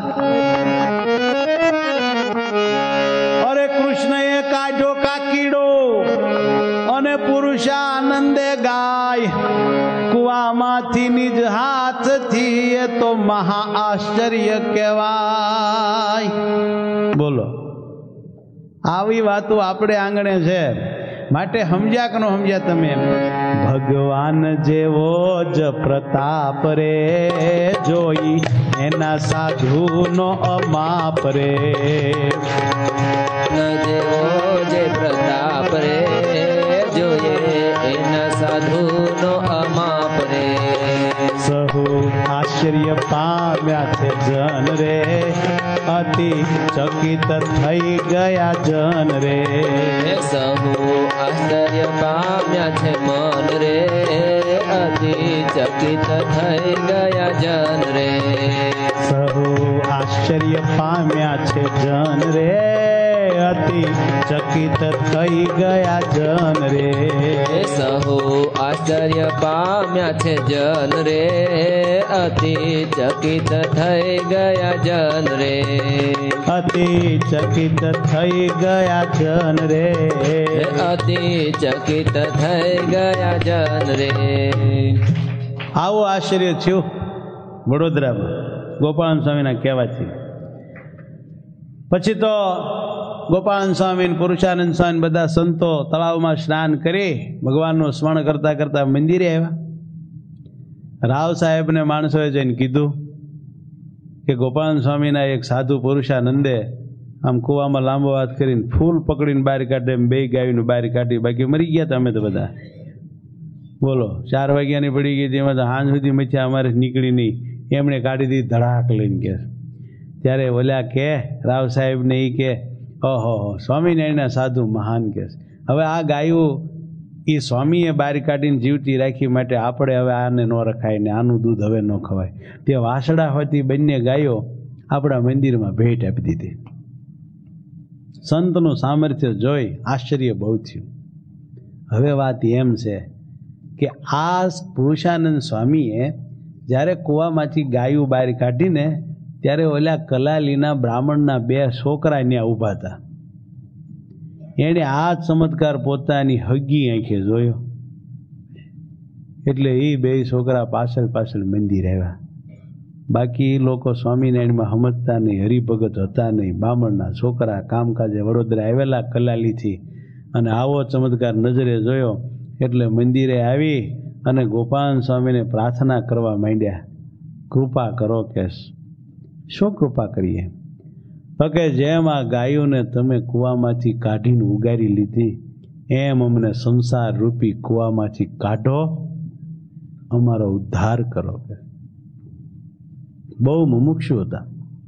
અરે કૃષ્ણએ કાઢ્યો કાકીડો અને પુરુષાનંદે ગાય કુવામાંથી નિજ હાથથી, એ તો મહા આશ્ચર્ય કહેવાય. બોલો, આવી વાતો આપણે આંગણે છે, માટે સમજ્યા કે ન સમજ્યા તમે? ભગવાન જેવો જ પ્રતાપ રે, જોઈ એના સાધુનો અમાપ રે. જેવો જે પ્રતાપ રે, જોઈએ એના સાધુનો અમાપ રે. સહુ આશ્ચર્ય પામ્યા છે જન રે, અતિ ચકિત થઈ ગયા જન રે. સહુ આશ્ચર્ય પામ્યા છે મન રે, અતિ ચકિત થઈ ગયા જન રે. સહુ આશ્ચર્ય પામ્યા છે જન રે, અતિ ચકિત થઈ ગયા જન રે. સહુ આશ્ચર્ય પામ્યા છે જન રે, અતિ ચકિત થઈ ગયા જન રે. અતિ ચકિત થઈ ગયા જન રે, અતિ ચકિત થઈ ગયા જન રે. આવું આશ્ચર્ય થયું વડોદરામાં ગોપાળન સ્વામીના કહેવાથી. પછી તો ગોપાળન સ્વામી, પુરુષાનંદ સ્વામી બધા સંતો તળાવમાં સ્નાન કરી ભગવાનનું સ્મરણ કરતા કરતા મંદિરે આવ્યા. રાવ સાહેબને માણસોએ જઈને કીધું કે ગોપાળન સ્વામીના એક સાધુ પુરુષાનંદે આમ કૂવામાં લાંબો હાથ કરીને ફૂલ પકડીને બહાર કાઢે, બે ગાયનું બહાર કાઢી, બાકી મરી ગયા તમે તો બધા. બોલો, ચાર વાગ્યાની પડી ગઈ હતી, એમાં તો હાંજ સુધી મચ્યા અમારે નીકળી નહીં, એમણે કાઢી દીધી ધડાક લઈને. કે ત્યારે ઓલા કે રાવ સાહેબને એ કે ઓહો સ્વામિનારાયણના સાધુ મહાન કે હવે આ ગાયું એ સ્વામીએ બહાર કાઢીને જીવતી રાખી, માટે આપણે હવે આને ન રખાય ને આનું દૂધ હવે ન ખવાય. તે વાસડા હોતી બંને ગાયો આપણા મંદિરમાં ભેટ આપી દીધી. સંતનું સામર્થ્ય જોઈ આશ્ચર્ય બહુ થયું. હવે વાત એમ છે કે આ પુરુષાનંદ સ્વામીએ જ્યારે કૂવામાંથી ગાયું બહાર કાઢીને ત્યારે ઓલા કલાલીના બ્રાહ્મણના બે છોકરા ત્યાં ઊભા હતા. એણે આ ચમત્કાર પોતાની હગી આંખે જોયો, એટલે એ બે છોકરા પાછળ પાછળ મંદિર આવ્યા. બાકી એ લોકો સ્વામિનારાયણમાં સમજતા નહીં, હરિભગત હતા નહીં. બ્રાહ્મણના છોકરા કામકાજે વડોદરા આવેલા કલાલીથી, અને આવો ચમત્કાર નજરે જોયો એટલે મંદિરે આવી અને ગોપાલ સ્વામીને પ્રાર્થના કરવા માંડ્યા, કૃપા કરો. કે શું કૃપા કરીએ? તો કે જેમ આ ગાયોને તમે કૂવામાંથી કાઢીને ઉગારી લીધી, એમ અમને સંસાર રૂપી કૂવામાંથી કાઢો, અમારો ઉદ્ધાર કરો. કે બહુ મુમુક્ષુ હતા.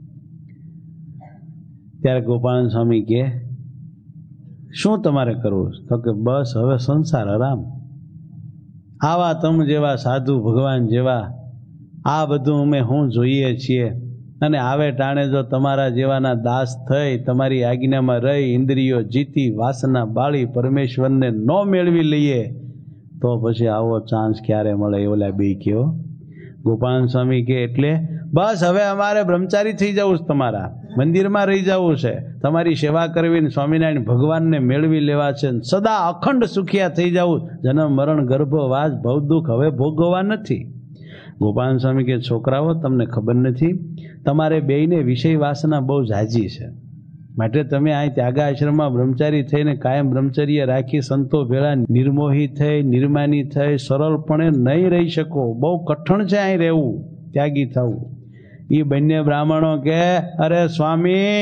ત્યારે ગોપાલ સ્વામી કે શું તમારે કરવું? તો કે બસ હવે સંસાર આરામ. આવા તમ જેવા સાધુ ભગવાન જેવા આ બધું અમે હું જોઈએ છીએ, અને આવે ટાણે જો તમારા જેવાના દાસ થઈ તમારી આજ્ઞામાં રહી ઇન્દ્રિયો જીતી વાસના બાળી પરમેશ્વરને ન મેળવી લઈએ તો પછી આવો ચાન્સ ક્યારે મળે? ઓલા બે કયો ગોપાલ સ્વામી કે એટલે બસ હવે અમારે બ્રહ્મચારી થઈ જવું છે, તમારા મંદિરમાં રહી જવું છે, તમારી સેવા કરવી, સ્વામિનારાયણ ભગવાનને મેળવી લેવા છે, સદા અખંડ સુખિયા થઈ જવું, જન્મ મરણ ગર્ભવાસ ભવદુઃખ હવે ભોગવવા નથી. ગોપાલ સ્વામી કે છોકરાઓ તમને ખબર નથી, તમારે બેયને વિષય વાસના બહુ ઝાઝી છે. માટે તમે આ ત્યાગા આશ્રમમાં બ્રહ્મચારી થઈને કાયમ બ્રહ્મચર્ય રાખી સંતો ભેળા નિર્મોહી થઈ નિર્માની થઈ સરળપણે નહીં રહી શકો. બહુ કઠણ છે અહીં રહેવું, ત્યાગી થવું. એ બંને બ્રાહ્મણો કે અરે સ્વામી,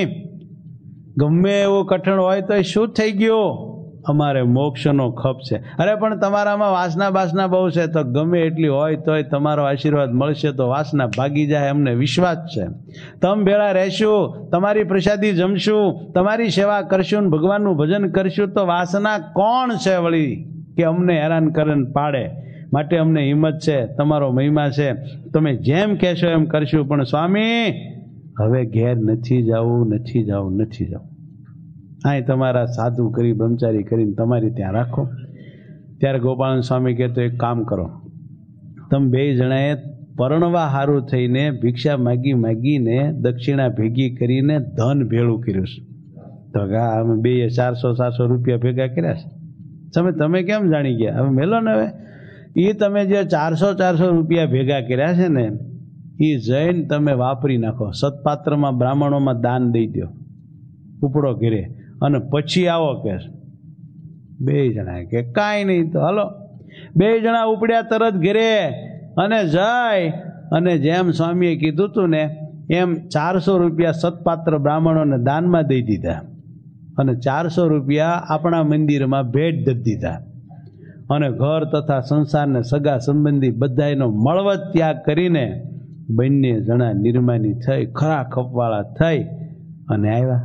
ગમે એવું કઠણ હોય તો શું થઈ ગયું, અમારે મોક્ષનો ખપ છે. અરે પણ તમારામાં વાસના બાસના બહુ છે, તો ગમે એટલી હોય તોય તમારો આશીર્વાદ મળશે તો વાસના ભાગી જાય, અમને વિશ્વાસ છે. તમે ભેળા રહેશું, તમારી પ્રસાદી જમશું, તમારી સેવા કરશું, ભગવાનનું ભજન કરશું, તો વાસના કોણ છે વળી કે અમને હેરાન કરે પાડે. માટે અમને હિંમત છે, તમારો મહિમા છે, તમે જેમ કહેશો એમ કરશું. પણ સ્વામી, હવે ઘેર નથી જવું, નથી જવું, નથી જવું. અહીં તમારા સાધુ કરી બ્રહ્મચારી કરીને તમારી ત્યાં રાખો. ત્યારે ગોપાલ સ્વામી કહે તો એક કામ કરો, તમે બે જણાએ પરણવા હારું થઈને ભિક્ષા માગી માગીને દક્ષિણા ભેગી કરીને ધન ભેળું કર્યું છે. તો અમે બે ચારસો ચારસો રૂપિયા ભેગા કર્યા છે. તમે તમે કેમ જાણી ગયા? હવે મેલો ને, હવે એ તમે જે ચારસો ચારસો રૂપિયા ભેગા કર્યા છે ને, એ જઈને તમે વાપરી નાખો, સત્પાત્રમાં બ્રાહ્મણોમાં દાન દઈ દો, ઉપડો ઘેરે, અને પછી આવો કે. બે જણા કે કાંઈ નહીં, તો હાલો. બે જણા ઉપડ્યા તરત ઘેરે, અને જાય અને જેમ સ્વામીએ કીધું હતું ને એમ ચારસો રૂપિયા સત્પાત્ર બ્રાહ્મણોને દાનમાં દઈ દીધા, અને ચારસો રૂપિયા આપણા મંદિરમાં ભેટ દઈ દીધા, અને ઘર તથા સંસારને સગા સંબંધી બધાનો મળવત ત્યાગ કરીને બંને જણા નિર્માની થઈ, ખરા ખપવાળા થઈ અને આવ્યા.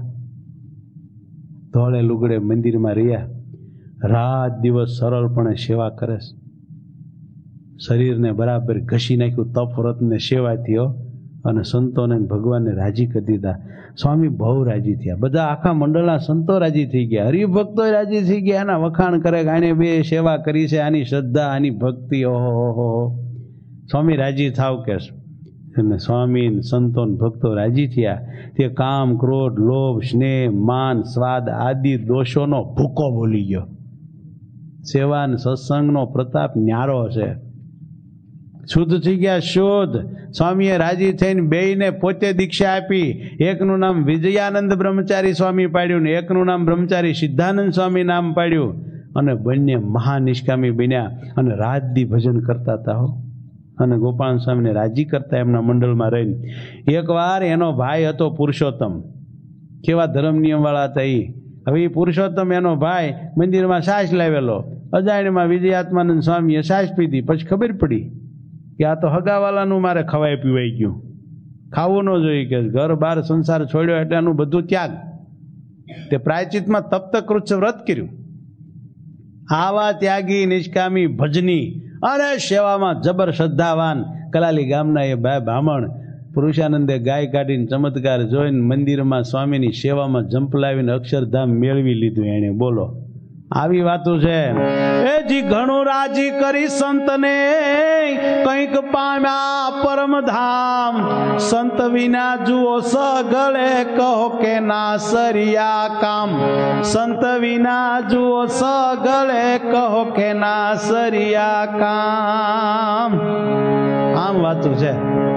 ધોળે લુગડે મંદિરમાં રહ્યા, રાત દિવસ સરળપણે સેવા કરે છે. શરીરને બરાબર ઘસી નાખ્યું તપ વ્રતને સેવાથી, અને સંતોને ભગવાનને રાજી કરી દીધા. સ્વામી બહુ રાજી થયા, બધા આખા મંડળના સંતો રાજી થઈ ગયા, હરિભક્તો રાજી થઈ ગયા. એના વખાણ કરે કે આને બે સેવા કરી છે, આની શ્રદ્ધા, આની ભક્તિ, ઓહો. સ્વામી રાજી થાવ કે. અને સ્વામી સંતો ભક્તો રાજી થયા. તે કામ, ક્રોધ, લોભ, સ્નેહ, માન, સ્વાદ આદિ દોષોનો ભૂકો બોલી ગયો. સેવા અને સત્સંગનો પ્રતાપ ન્યારો છે. શુદ્ધ થઈ ગયા, શુદ્ધ. સ્વામીએ રાજી થઈને બેયને પોતે દીક્ષા આપી. એકનું નામ વિજયાનંદ બ્રહ્મચારી સ્વામી પાડ્યું ને એકનું નામ બ્રહ્મચારી સિદ્ધાનંદ સ્વામી નામ પાડ્યું, અને બંને મહાનિષ્કામી બન્યા અને રાતદી ભજન કરતા હતા હો. અને ગોપાલ સ્વામીને રાજી કરતા એમના મંડળમાં રહીને. એકવાર એનો ભાઈ હતો પુરુષોત્તમ, કેવા ધર્મ નિયમ વાળા હતા એ. હવે એ પુરુષોત્તમ એનો ભાઈ મંદિરમાં છાશ લાવેલો, અજાણ્યમાં વિજયાત્માનંદ સ્વામીએ છાશ પીધી. પછી ખબર પડી કે આ તો હગાવાલાનું મારે ખવાઈ પીવાઈ ગયું, ખાવું ન જોઈએ, કે ઘર બાર સંસાર છોડ્યો એટલે એનું બધું ત્યાગ. તે પ્રાયચિતમાં તપ્ત કૃચ્છ વ્રત કર્યું. આવા ત્યાગી નિષ્કામી ભજની અરે સેવામાં જબર શ્રદ્ધાવાન કલાલી ગામના એ ભાઈ બ્રાહ્મણ પુરુષાનંદે ગાય કાઢીને ચમત્કાર જોઈને મંદિરમાં સ્વામીની સેવામાં જંપલાવીને અક્ષરધામ મેળવી લીધું એણે. બોલો, આવી વાતો છે. એ જી ઘણું રાજી કરી સંતને કંઈક પામ્યા પરમધામ, સંત વિના જુઓ સગળે કહો કે ના સરિયા કામ, સંત વિના જુઓ સગળે કહો કે ના સરિયા કામ. આમ વાતું છે.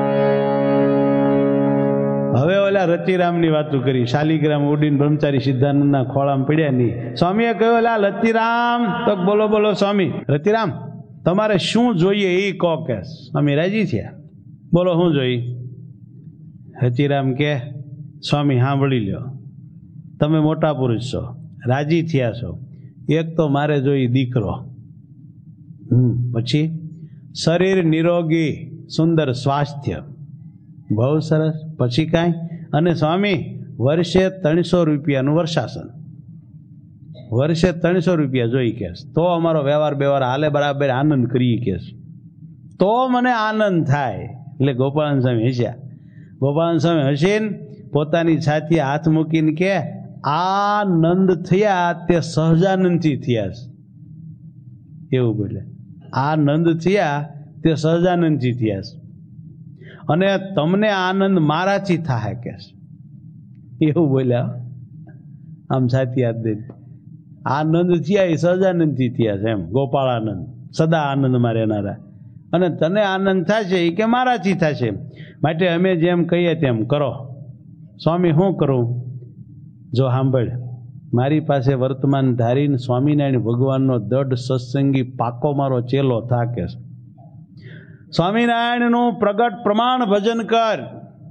હવે ઓલા રતિરામની વાતો કરી. શાલિગ્રામ ઉડીને બ્રહ્મચારી સિદ્ધાનંદના ખોળામાં પડ્યા નહીં. સ્વામીએ કહ્યું, ઓલા રતિરામ, તો બોલો બોલો સ્વામી. રતિરામ, તમારે શું જોઈએ એ કહો કે. સ્વામી રાજી થયા. બોલો શું જોઈએ? રતિરામ કે, સ્વામી સાંભળી લ્યો, તમે મોટા પુરુષ છો, રાજી થયા છો. એક તો મારે જોઈએ દીકરો, હમ પછી શરીર નિરોગી, સુંદર સ્વાસ્થ્ય, બહુ સરસ. પછી કાંઈ? અને સ્વામી વર્ષે ત્રણસો રૂપિયાનું વર્ષાસન, વર્ષે ત્રણસો રૂપિયા જોઈ કે, તો અમારો વ્યવહાર વ્યવહાર હાલે બરાબર, આનંદ કરી કે, તો મને આનંદ થાય. એટલે ગોપાલ સ્વામી હસ્યા. ગોપાલ સ્વામી હસીને પોતાની છાતીએ હાથ મૂકીને કે, આનંદ થયા તે સહજાનંદથી થયા છે. એવું બોલે, આનંદ થયા તે સહજાનંદથી થયા છે, અને તમને આનંદ મારાથી થાય કે. એવું બોલ્યા. આમ છાતી હાથ દે. આનંદ થયા એ સહજાનંદથી થયા છે એમ. ગોપાળાનંદ સદા આનંદમાં રહેનારા. અને તને આનંદ થશે એ કે મારાથી થશે, માટે અમે જેમ કહીએ તેમ કરો. સ્વામી શું કરું? જો સાંભળ, મારી પાસે વર્તમાન ધારીને સ્વામિનારાયણ ભગવાનનો દઢ સત્સંગી પાકો મારો ચેલો થાકે. સ્વામિનારાયણનું પ્રગટ પ્રમાણ ભજન કર,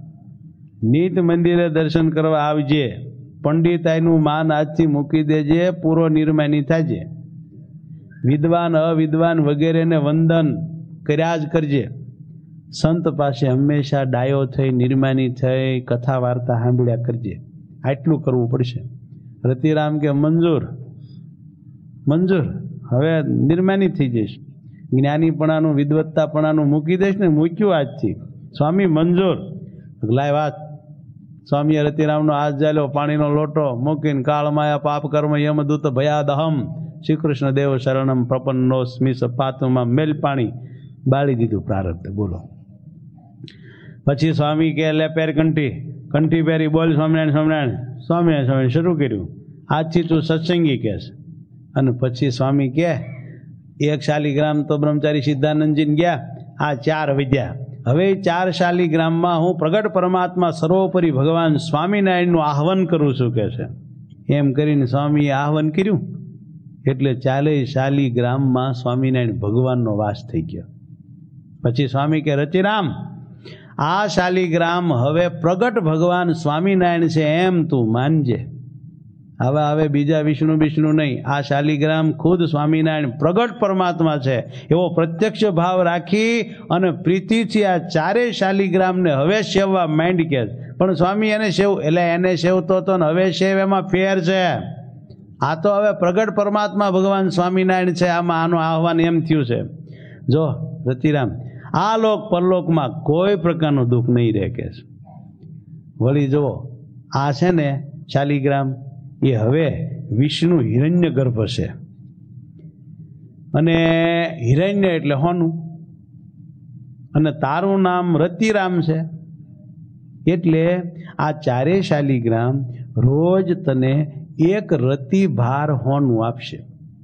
નીત મંદિરે દર્શન કરવા આવજે, પંડિતાઈનું માન આજથી મૂકી દેજે, પૂરો નિર્માની થાજે, વિદ્વાન અવિદ્વાન વગેરેને વંદન કર્યા જ કરજે, સંત પાસે હંમેશા ડાયો થઈ નિર્માની થઈ કથા વાર્તા સાંભળ્યા કરજે. આટલું કરવું પડશે. રતિરામ કે મંજૂર મંજૂર, હવે નિર્માની થઈ જઈશ, જ્ઞાનીપણાનું વિદવત્તાપણાનું મૂકી દઈશ ને, મૂક્યું આજથી. સ્વામી મંજૂર. લાય વાત. સ્વામીએ રતિરામનો હાથ જાલ્યો, પાણીનો લોટો મૂકીને કાળમાયા પાપ કર્મ યમદૂત ભયાદહમ શ્રી કૃષ્ણ દેવ શરણમ પ્રપન્નો સ્મિસ પાતુમાં મેલ પાણી બાળી દીધું પ્રારબ્ધ. બોલો. પછી સ્વામી કે લે પેર કંઠી, કંઠી પહેરી બોલ સ્વામિનારાયણ સ્વામિનારાયણ સ્વામિનારાયણ સ્વામિનારાયણ શરૂ કર્યું. આજથી તું સત્સંગી કહેશ. અને પછી સ્વામી કે એક શાલીગ્રામ તો બ્રહ્મચારી સિદ્ધાનંદજીને ગયા, આ ચાર વિદ્યા. હવે ચાર શાલીગ્રામમાં હું પ્રગટ પરમાત્મા સર્વોપરી ભગવાન સ્વામિનારાયણનું આહ્વાન કરું છું કે છે. એમ કરીને સ્વામીએ આહ્વાન કર્યું એટલે ચારેય શાલીગ્રામમાં સ્વામિનારાયણ ભગવાનનો વાસ થઈ ગયો. પછી સ્વામી કે રતિરામ, આ શાલીગ્રામ હવે પ્રગટ ભગવાન સ્વામિનારાયણ છે એમ તું માનજે. હવે હવે બીજા વિષ્ણુ વિષ્ણુ નહીં, આ શાલીગ્રામ ખુદ સ્વામિનારાયણ પ્રગટ પરમાત્મા છે એવો પ્રત્યક્ષ ભાવ રાખી અને પ્રીતિથી આ ચારેય શાલીગ્રામને હવે સેવવા માંડ કે. પણ સ્વામી એને સેવ એટલે એને સેવતો હતો ને હવે સેવ એમાં ફેર છે. આ તો હવે પ્રગટ પરમાત્મા ભગવાન સ્વામિનારાયણ છે, આમાં આનું આહવાન એમ થયું છે. જો રતિરામ, આ લોક પરલોકમાં કોઈ પ્રકારનું દુઃખ નહીં રહે કે. વળી જુઓ, આ છે ને શાલીગ્રામ એ હવે વિષ્ણુ હિરણ્ય ગર્ભ છે, અને હિરણ્ય એટલે હોનું, અને તારું નામ રતિરામ છે. એટલે આ ચારેય શાલીગ્રામ રોજ તને એક રતિ ભાર હોનું આપશે.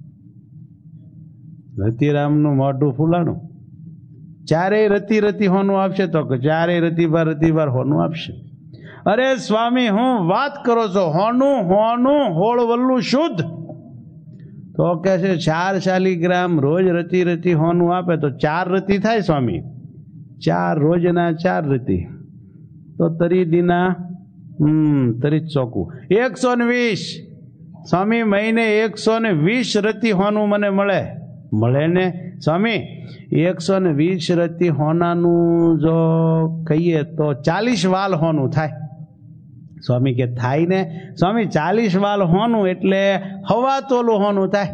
રતિરામનું મોઢું ફૂલાણું, ચારેય રતિ રતિ હોનું આપશે. તો ચારેય રતિ ભાર રતિ ભાર હોનું આપશે. અરે સ્વામી હું વાત કરો છો, હોનું હોનું હોળવલ્લું શુદ્ધ. તો કે છે ચાર શાલીગ્રામ રોજ રતિ રતિ હોનું આપે તો ચાર રતિ થાય સ્વામી. ચાર રોજના ચાર રતિ તો તરી દીના હમ તરી ચોખ્ખું એકસો ને વીસ. સ્વામી મહિને એકસો ને વીસ રતિ હોનું મને મળે મળે ને સ્વામી. એકસો ને વીસ રતિ હોનાનું જો કહીએ તો ચાલીસ વાલ હોનું થાય. સ્વામી કે થાય ને સ્વામી, ચાલીસ વાલ હોનું એટલે હવા તોલું હોનું થાય.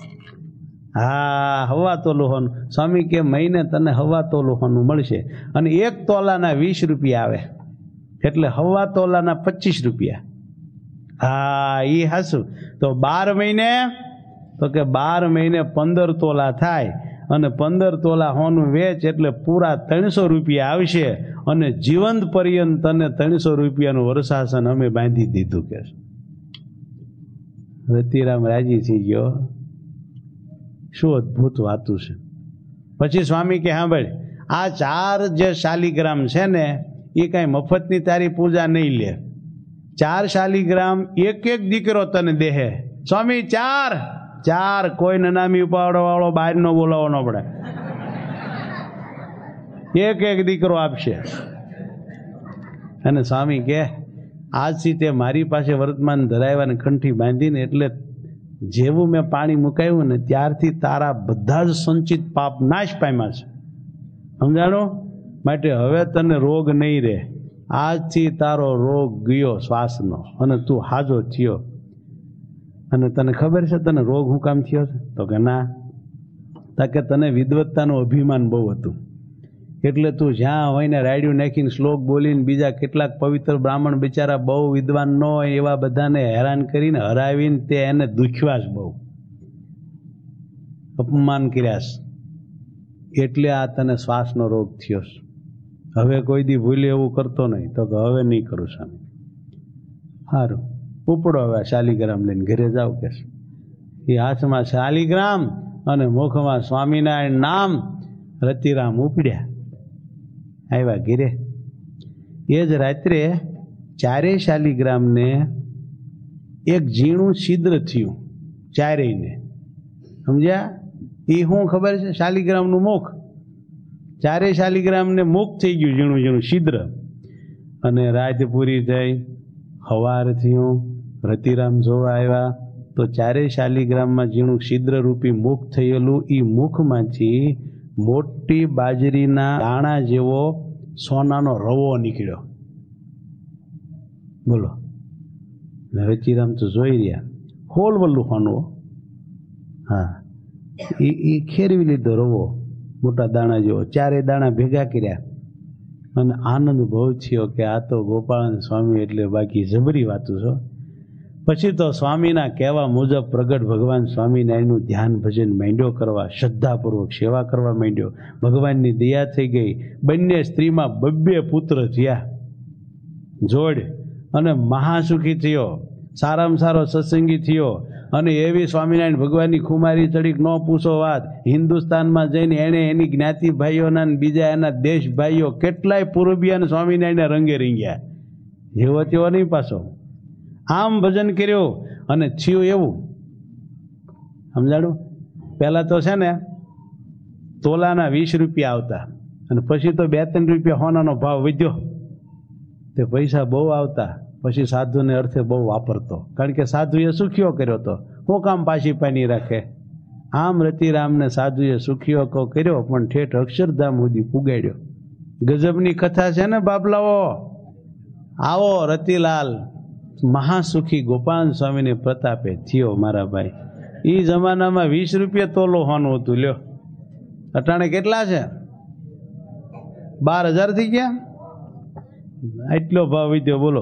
હા, હવા તોલું હોનું. સ્વામી કે મહિને તને હવા તોલું હોનું મળશે, અને એક તોલાના વીસ રૂપિયા આવે એટલે હવા તોલાના પચીસ રૂપિયા. હા, એ હાસું. તો બાર મહિને તો કે બાર મહિને પંદર તોલા થાય, અને પંદર તોલા હોનું વેચ એટલે પૂરા ત્રણસો રૂપિયા આવશે, અને જીવંત પર્યંત તને ત્રણસો રૂપિયાનું વર્ષાસન અમે બાંધી દીધું કે. રતિરામ રાજી થઈ ગયો. શું અદભુત વાતું છે. પછી સ્વામી કે સાંભળ, આ ચાર જે શાલીગ્રામ છે ને એ કાંઈ મફતની તારી પૂજા નહીં લે. ચાર શાલીગ્રામ એક એક દીકરો તને દેહે. સ્વામી ચાર ચાર કોઈ નનામી ઉપાડવા વાળો બહાર નો બોલાવો ન પડે, એક એક દીકરો આપશે. અને સ્વામી કે આજથી તે મારી પાસે વર્તમાન ધરાવ્યા ને કંઠી બાંધીને, એટલે જેવું મેં પાણી મુકાયું ને ત્યારથી તારા બધા જ સંચિત પાપ નાશ પામ્યા છે, સમજાણો? માટે હવે તને રોગ નહીં રહે. આજથી તારો રોગ ગયો શ્વાસનો, અને તું હાજો થયો. અને તને ખબર છે તને રોગ હું કામ થયો છે? તો કે ના. કે તને વિદવત્તાનું અભિમાન બહુ હતું, એટલે તું જ્યાં હોય ને રાયડું નાખીને શ્લોક બોલીને બીજા કેટલાક પવિત્ર બ્રાહ્મણ બિચારા બહુ વિદ્વાન ન હોય એવા બધાને હેરાન કરીને હરાવીને તે એને દુખ્યા જ બહુ, અપમાન કર્યા છે. એટલે આ તને શ્વાસનો રોગ થયો છે. હવે કોઈ દી ભૂલે એવું કરતો નહીં. તો કે હવે નહીં કરું સ્વામી. સારું, ઉપડો હવે શાલીગ્રામ લઈને ઘરે જાવ કે. એ હાથમાં શાલીગ્રામ અને મુખમાં સ્વામિનારાયણ નામ. રતિરામ ઉપડ્યા, આવ્યા ઘેરે. એ જ રાત્રે ચારેય શાલીગ્રામને એક ઝીણું છિદ્ર થયું ચારેયને, સમજ્યા? એ શું ખબર છે? શાલિગ્રામનું મુખ. ચારેય શાલિગ્રામને મુખ થઈ ગયું ઝીણું ઝીણું છિદ્ર. અને રાત પૂરી થઈ, હવાર થયું, રતિરામ જોવા આવ્યા તો ચારેય શાલિગ્રામમાં ઝીણું છિદ્રરૂપી મુખ થયેલું એ મુખમાંથી મોટી બાજરીના દાણા જેવો સોનાનો રવો નીકળ્યો. બોલો. રચીરામ તો જોઈ રહ્યા, હોલ વલ્લું ખાનું. હા, એ એ ખેરવી લીધો રવો, મોટા દાણા જેવો. ચારે દાણા ભેગા કર્યા અને આનંદ બહુ થયો કે આ તો ગોપાળાનંદ સ્વામી એટલે બાકી જબરી વાતું છો. પછી તો સ્વામીના કહેવા મુજબ પ્રગટ ભગવાન સ્વામિનારાયણનું ધ્યાન ભજન માંડ્યો કરવા, શ્રદ્ધાપૂર્વક સેવા કરવા માંડ્યો. ભગવાનની દયા થઈ ગઈ. બંને સ્ત્રીમાં બબ્બે પુત્ર થયા જોડ, અને મહાસુખી થયો, સારામાં સારો સત્સંગી થયો. અને એવી સ્વામિનારાયણ ભગવાનની ખુમારી ચડીક ન પૂછો વાત. હિન્દુસ્તાનમાં જઈને એણે એની જ્ઞાતિ ભાઈઓના બીજા એના દેશ ભાઈઓ કેટલાય પૂર્વબિયાને સ્વામિનારાયણના રંગે રીંગ્યા. જેવો તેવો નહીં પાછો. આમ ભજન કર્યું અને થયું એવું. સમજાડું? પહેલાં તો છે ને તોલાના વીસ રૂપિયા આવતા, અને પછી તો બે ત્રણ રૂપિયા હોનાનો ભાવ વધ્યો. તે પૈસા બહુ આવતા. પછી સાધુને અર્થે બહુ વાપરતો, કારણ કે સાધુએ સુખીઓ કર્યો હતો. હું કામ પાછી પાની રાખે? આમ રતિરામને સાધુએ સુખીઓ કો કર્યો, પણ ઠેઠ અક્ષરધામ સુધી પુગાડ્યો. ગજબની કથા છે ને બાબલાઓ. આવો રતિલાલ મહાસુખી ગોપાલ સ્વામીને પ્રતાપે થયો મારા ભાઈ. એ જમાનામાં વીસ રૂપિયા તોલો હોનું હતું. લ્યો, અટાણે કેટલા છે? બાર હજાર થઈ ગયા. એટલો ભાવ વિદ્યો. બોલો.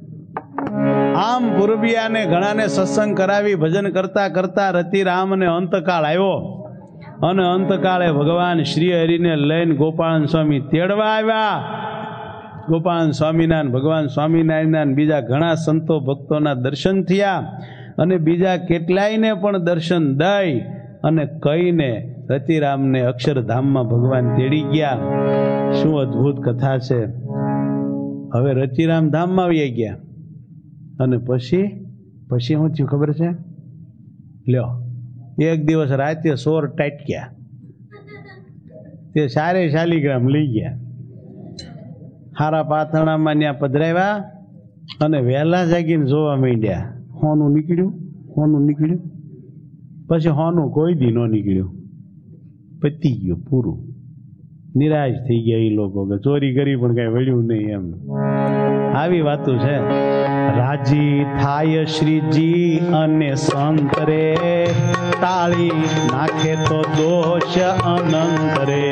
આમ પૂર્બિયાને ઘણાને સત્સંગ કરાવી ભજન કરતા કરતા રતિરામને અંતકાળ આવ્યો. અને અંતકાળે ભગવાન શ્રી હરિને લઈને ગોપાળન સ્વામી તેડવા આવ્યા. ગોપાળન સ્વામિનારાયણ, ભગવાન સ્વામિનારાયણના બીજા ઘણા સંતો ભક્તોના દર્શન થયા. અને બીજા કેટલાયને પણ દર્શન દઈ અને કહીને રતિરામને અક્ષરધામમાં ભગવાન તેડી ગયા. શું અદ્ભુત કથા છે. હવે રતિરામ ધામમાં આવી ગયા. અને પછી પછી શું થયું ખબર છે? લ્યો, એક દિવસ રાતે સોર ટાટક્યા. તે સારે શાલિગ્રામ લઈ ગયા. હારા પાથરણામાં ત્યાં પધરાવ્યા અને વહેલા જાગીને જોવા માંડ્યા. હોનું નીકળ્યું, હોનું નીકળ્યું. પછી હોનું કોઈ દી ન નીકળ્યું. પતી ગયું, પૂરું. નિરાશ થઈ ગયા એ લોકો કે ચોરી કરી પણ કઈ વળ્યું નહીં. એમ આવી વાતો છે. રાજી થાય શ્રીજી અને સંત રે, ટાળી નાખે તો દોષ અનંત રે.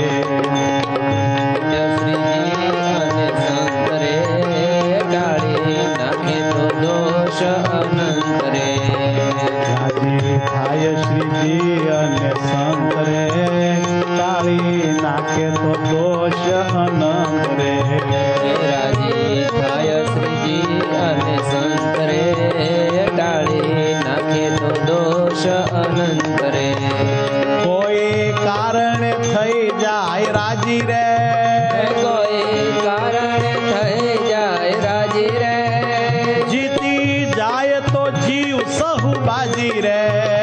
રાજી થાય શ્રીજી અને સંત રે, ટાળી નાખે તો દોષ અનંત રે. રાજી થાય શ્રીજી અને સંત રે, ટાળી નાખે તો દોષ અનંત રે. કોઈ કારણે થઈ જાય રાજી રે, કોઈ કારણે થઈ જાય રાજી રે. જીતી જાય તો જીવ સહુ બાજી રે,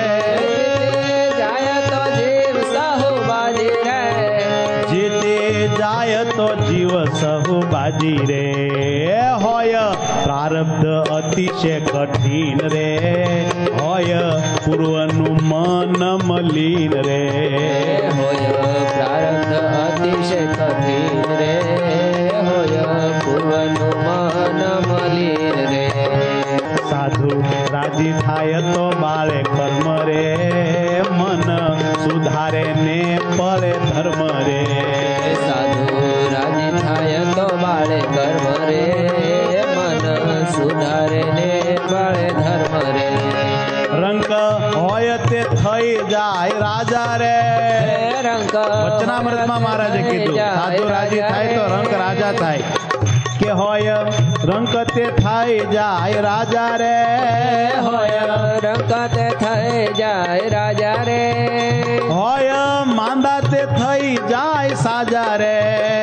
જાય તો જીવ સહુ બાજી રે. જીતી જાય તો જીવ સહુ બાજી રે. હોય પ્રારબ્ધ અતિશય કઠિન રે, હોય પૂર્વનું મન મલિન રે. હોય પ્રારબ્ધ અતિશય કઠિન રે, હોય પૂર્વનું મન મલિન રે. સાધુ રાજી થાય તો બાળે કર્મ રે, મન સુધારે ને પડે ધર્મ રે. સાધુ રાજી થાય તો બાળે કર્મ રે, મન સુધારે ને પડે ધર્મ રે. રંક હોય તે થઈ જાય રાજા રે. રંક વચનામૃતમાં મહારાજે કીધું સાધુ રાજી થાય તો રંક રાજા થાય. કે હોય રંક તે થઈ જાય રાજા રે, હોય રંક તે થઈ જાય રાજા રે. હોય માંદા તે થઈ જાય સાજા રે,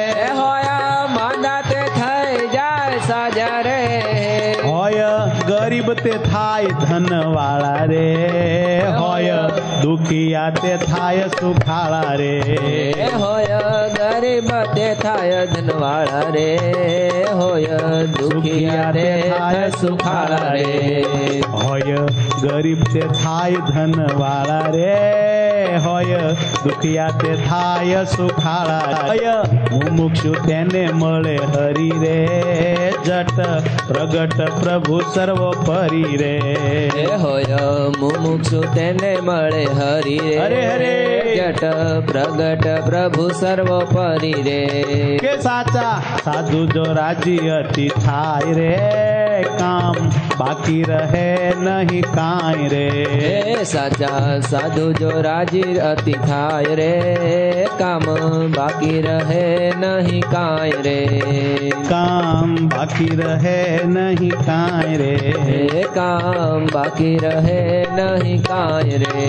હોય માંદા તે થઈ જાય સાજા રે. હોય ગરીબ ગરીબ તે થાય ધનવાળા રે, હોય દુખિયા તે થાય સુખાળા રે. હોય ગરીબ તે થાય ધનવાળા રે, હોય દુખિયા તે થાય સુખાળા રે. હોય ગરીબ તે થાય ધનવાળા રે, હોય દુખિયા તે થાય સુખાળા. હોય મુમુક્ષુ તેને મળે હરી રે, જટ પ્રગટ પ્રભુ સર્વોપરી રે. હોય મુમુક્ષુ તેને મળે હરી રે, હરે હરે જટ પ્રગટ પ્રભુ સર્વોપરી રે. કે સાચા સાધુ જો રાજી અતિ થાય રે, કામ બાકી રહે નહીં કાંઈ રે. સાચા સાધુ જો રાજી અતિ થાય રે, કામ બાકી રહે નહીં કાંઈ રે. કામ બાકી રહે નહીં કાંઈ રે. કામ બાકી રહે નહીં કાંઈ રે.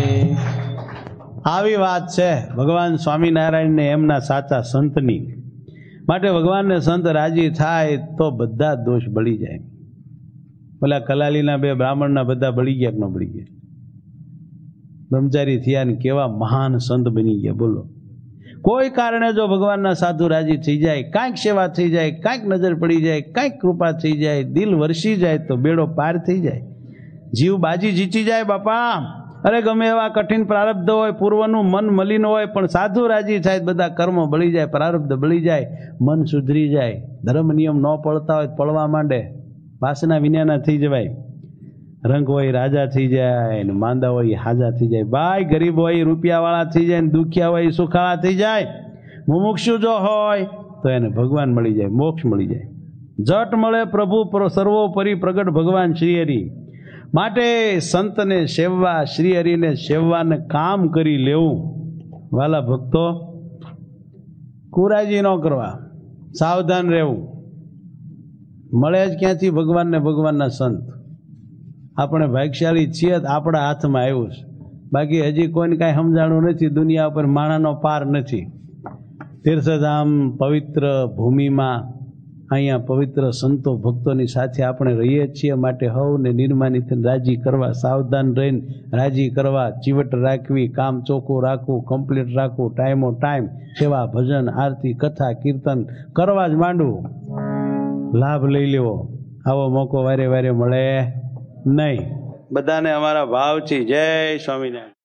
આવી વાત છે ભગવાન સ્વામિનારાયણ ને એમના સાચા સંતની. માટે ભગવાનને સંત રાજી થાય તો બધા દોષ બળી જાય. પેલા કલાલીના બે બ્રાહ્મણના બધા બળી ગયા કે ન બળી ગયા? બ્રહ્મચારી થયા ને કેવા મહાન સંત બની ગયા. બોલો, કોઈ કારણે જો ભગવાનના સાધુ રાજી થઈ જાય, કાંઈક સેવા થઈ જાય, કાંઈક નજર પડી જાય, કાંઈક કૃપા થઈ જાય, દિલ વરસી જાય તો બેડો પાર થઈ જાય, જીવ બાજી જીતી જાય. બાપા, અરે ગમે એવા કઠિન પ્રારબ્ધ હોય, પૂર્વનું મન મલિન હોય, પણ સાધુ રાજી થાય બધા કર્મો બળી જાય, પ્રારબ્ધ બળી જાય, મન સુધરી જાય. ધર્મ નિયમ ન પડતા હોય પડવા માંડે, વાસના વિનાના થઈ જવાય. રંગ હોય રાજા થઈ જાય, ને માંદા હોય હાજા થઈ જાય. ભાઈ ગરીબ હોય રૂપિયાવાળા થઈ જાય, ને દુખિયા હોય સુખાળા થઈ જાય. મુમુક્ષુ જો હોય તો એને ભગવાન મળી જાય, મોક્ષ મળી જાય. જટ મળે પ્રભુ સર્વોપરી પ્રગટ ભગવાન શ્રી હરિ. માટે સંતને સેવવા, શ્રી હરિને સેવવાને કામ કરી લેવું. વાલા ભક્તો, કુરાજી ન કરવા, સાવધાન રહેવું. મળે જ ક્યાંથી ભગવાનને ભગવાનના સંત. આપણે ભાગ્યશાળી છીએ, આપણા હાથમાં આવ્યું છે. બાકી હજી કોઈને કાંઈ સમજાણું નથી. દુનિયા ઉપર માણાનો પાર નથી. તીર્થધામ પવિત્ર ભૂમિમાં અહીંયા પવિત્ર સંતો ભક્તોની સાથે આપણે રહીએ છીએ. માટે હવને નિર્માની રાજી કરવા, સાવધાન રહીને રાજી કરવા, ચીવટ રાખવી, કામ ચોખ્ખું રાખવું, કમ્પ્લીટ રાખવું, ટાઈમો ટાઈમ સેવા, ભજન, આરતી, કથા, કીર્તન કરવા જ માંડવું. લાભ લઈ લેવો. આવો મોકો વારે વારે મળે નહીં. બધાને અમારા ભાવથી જય સ્વામિનારાયણ.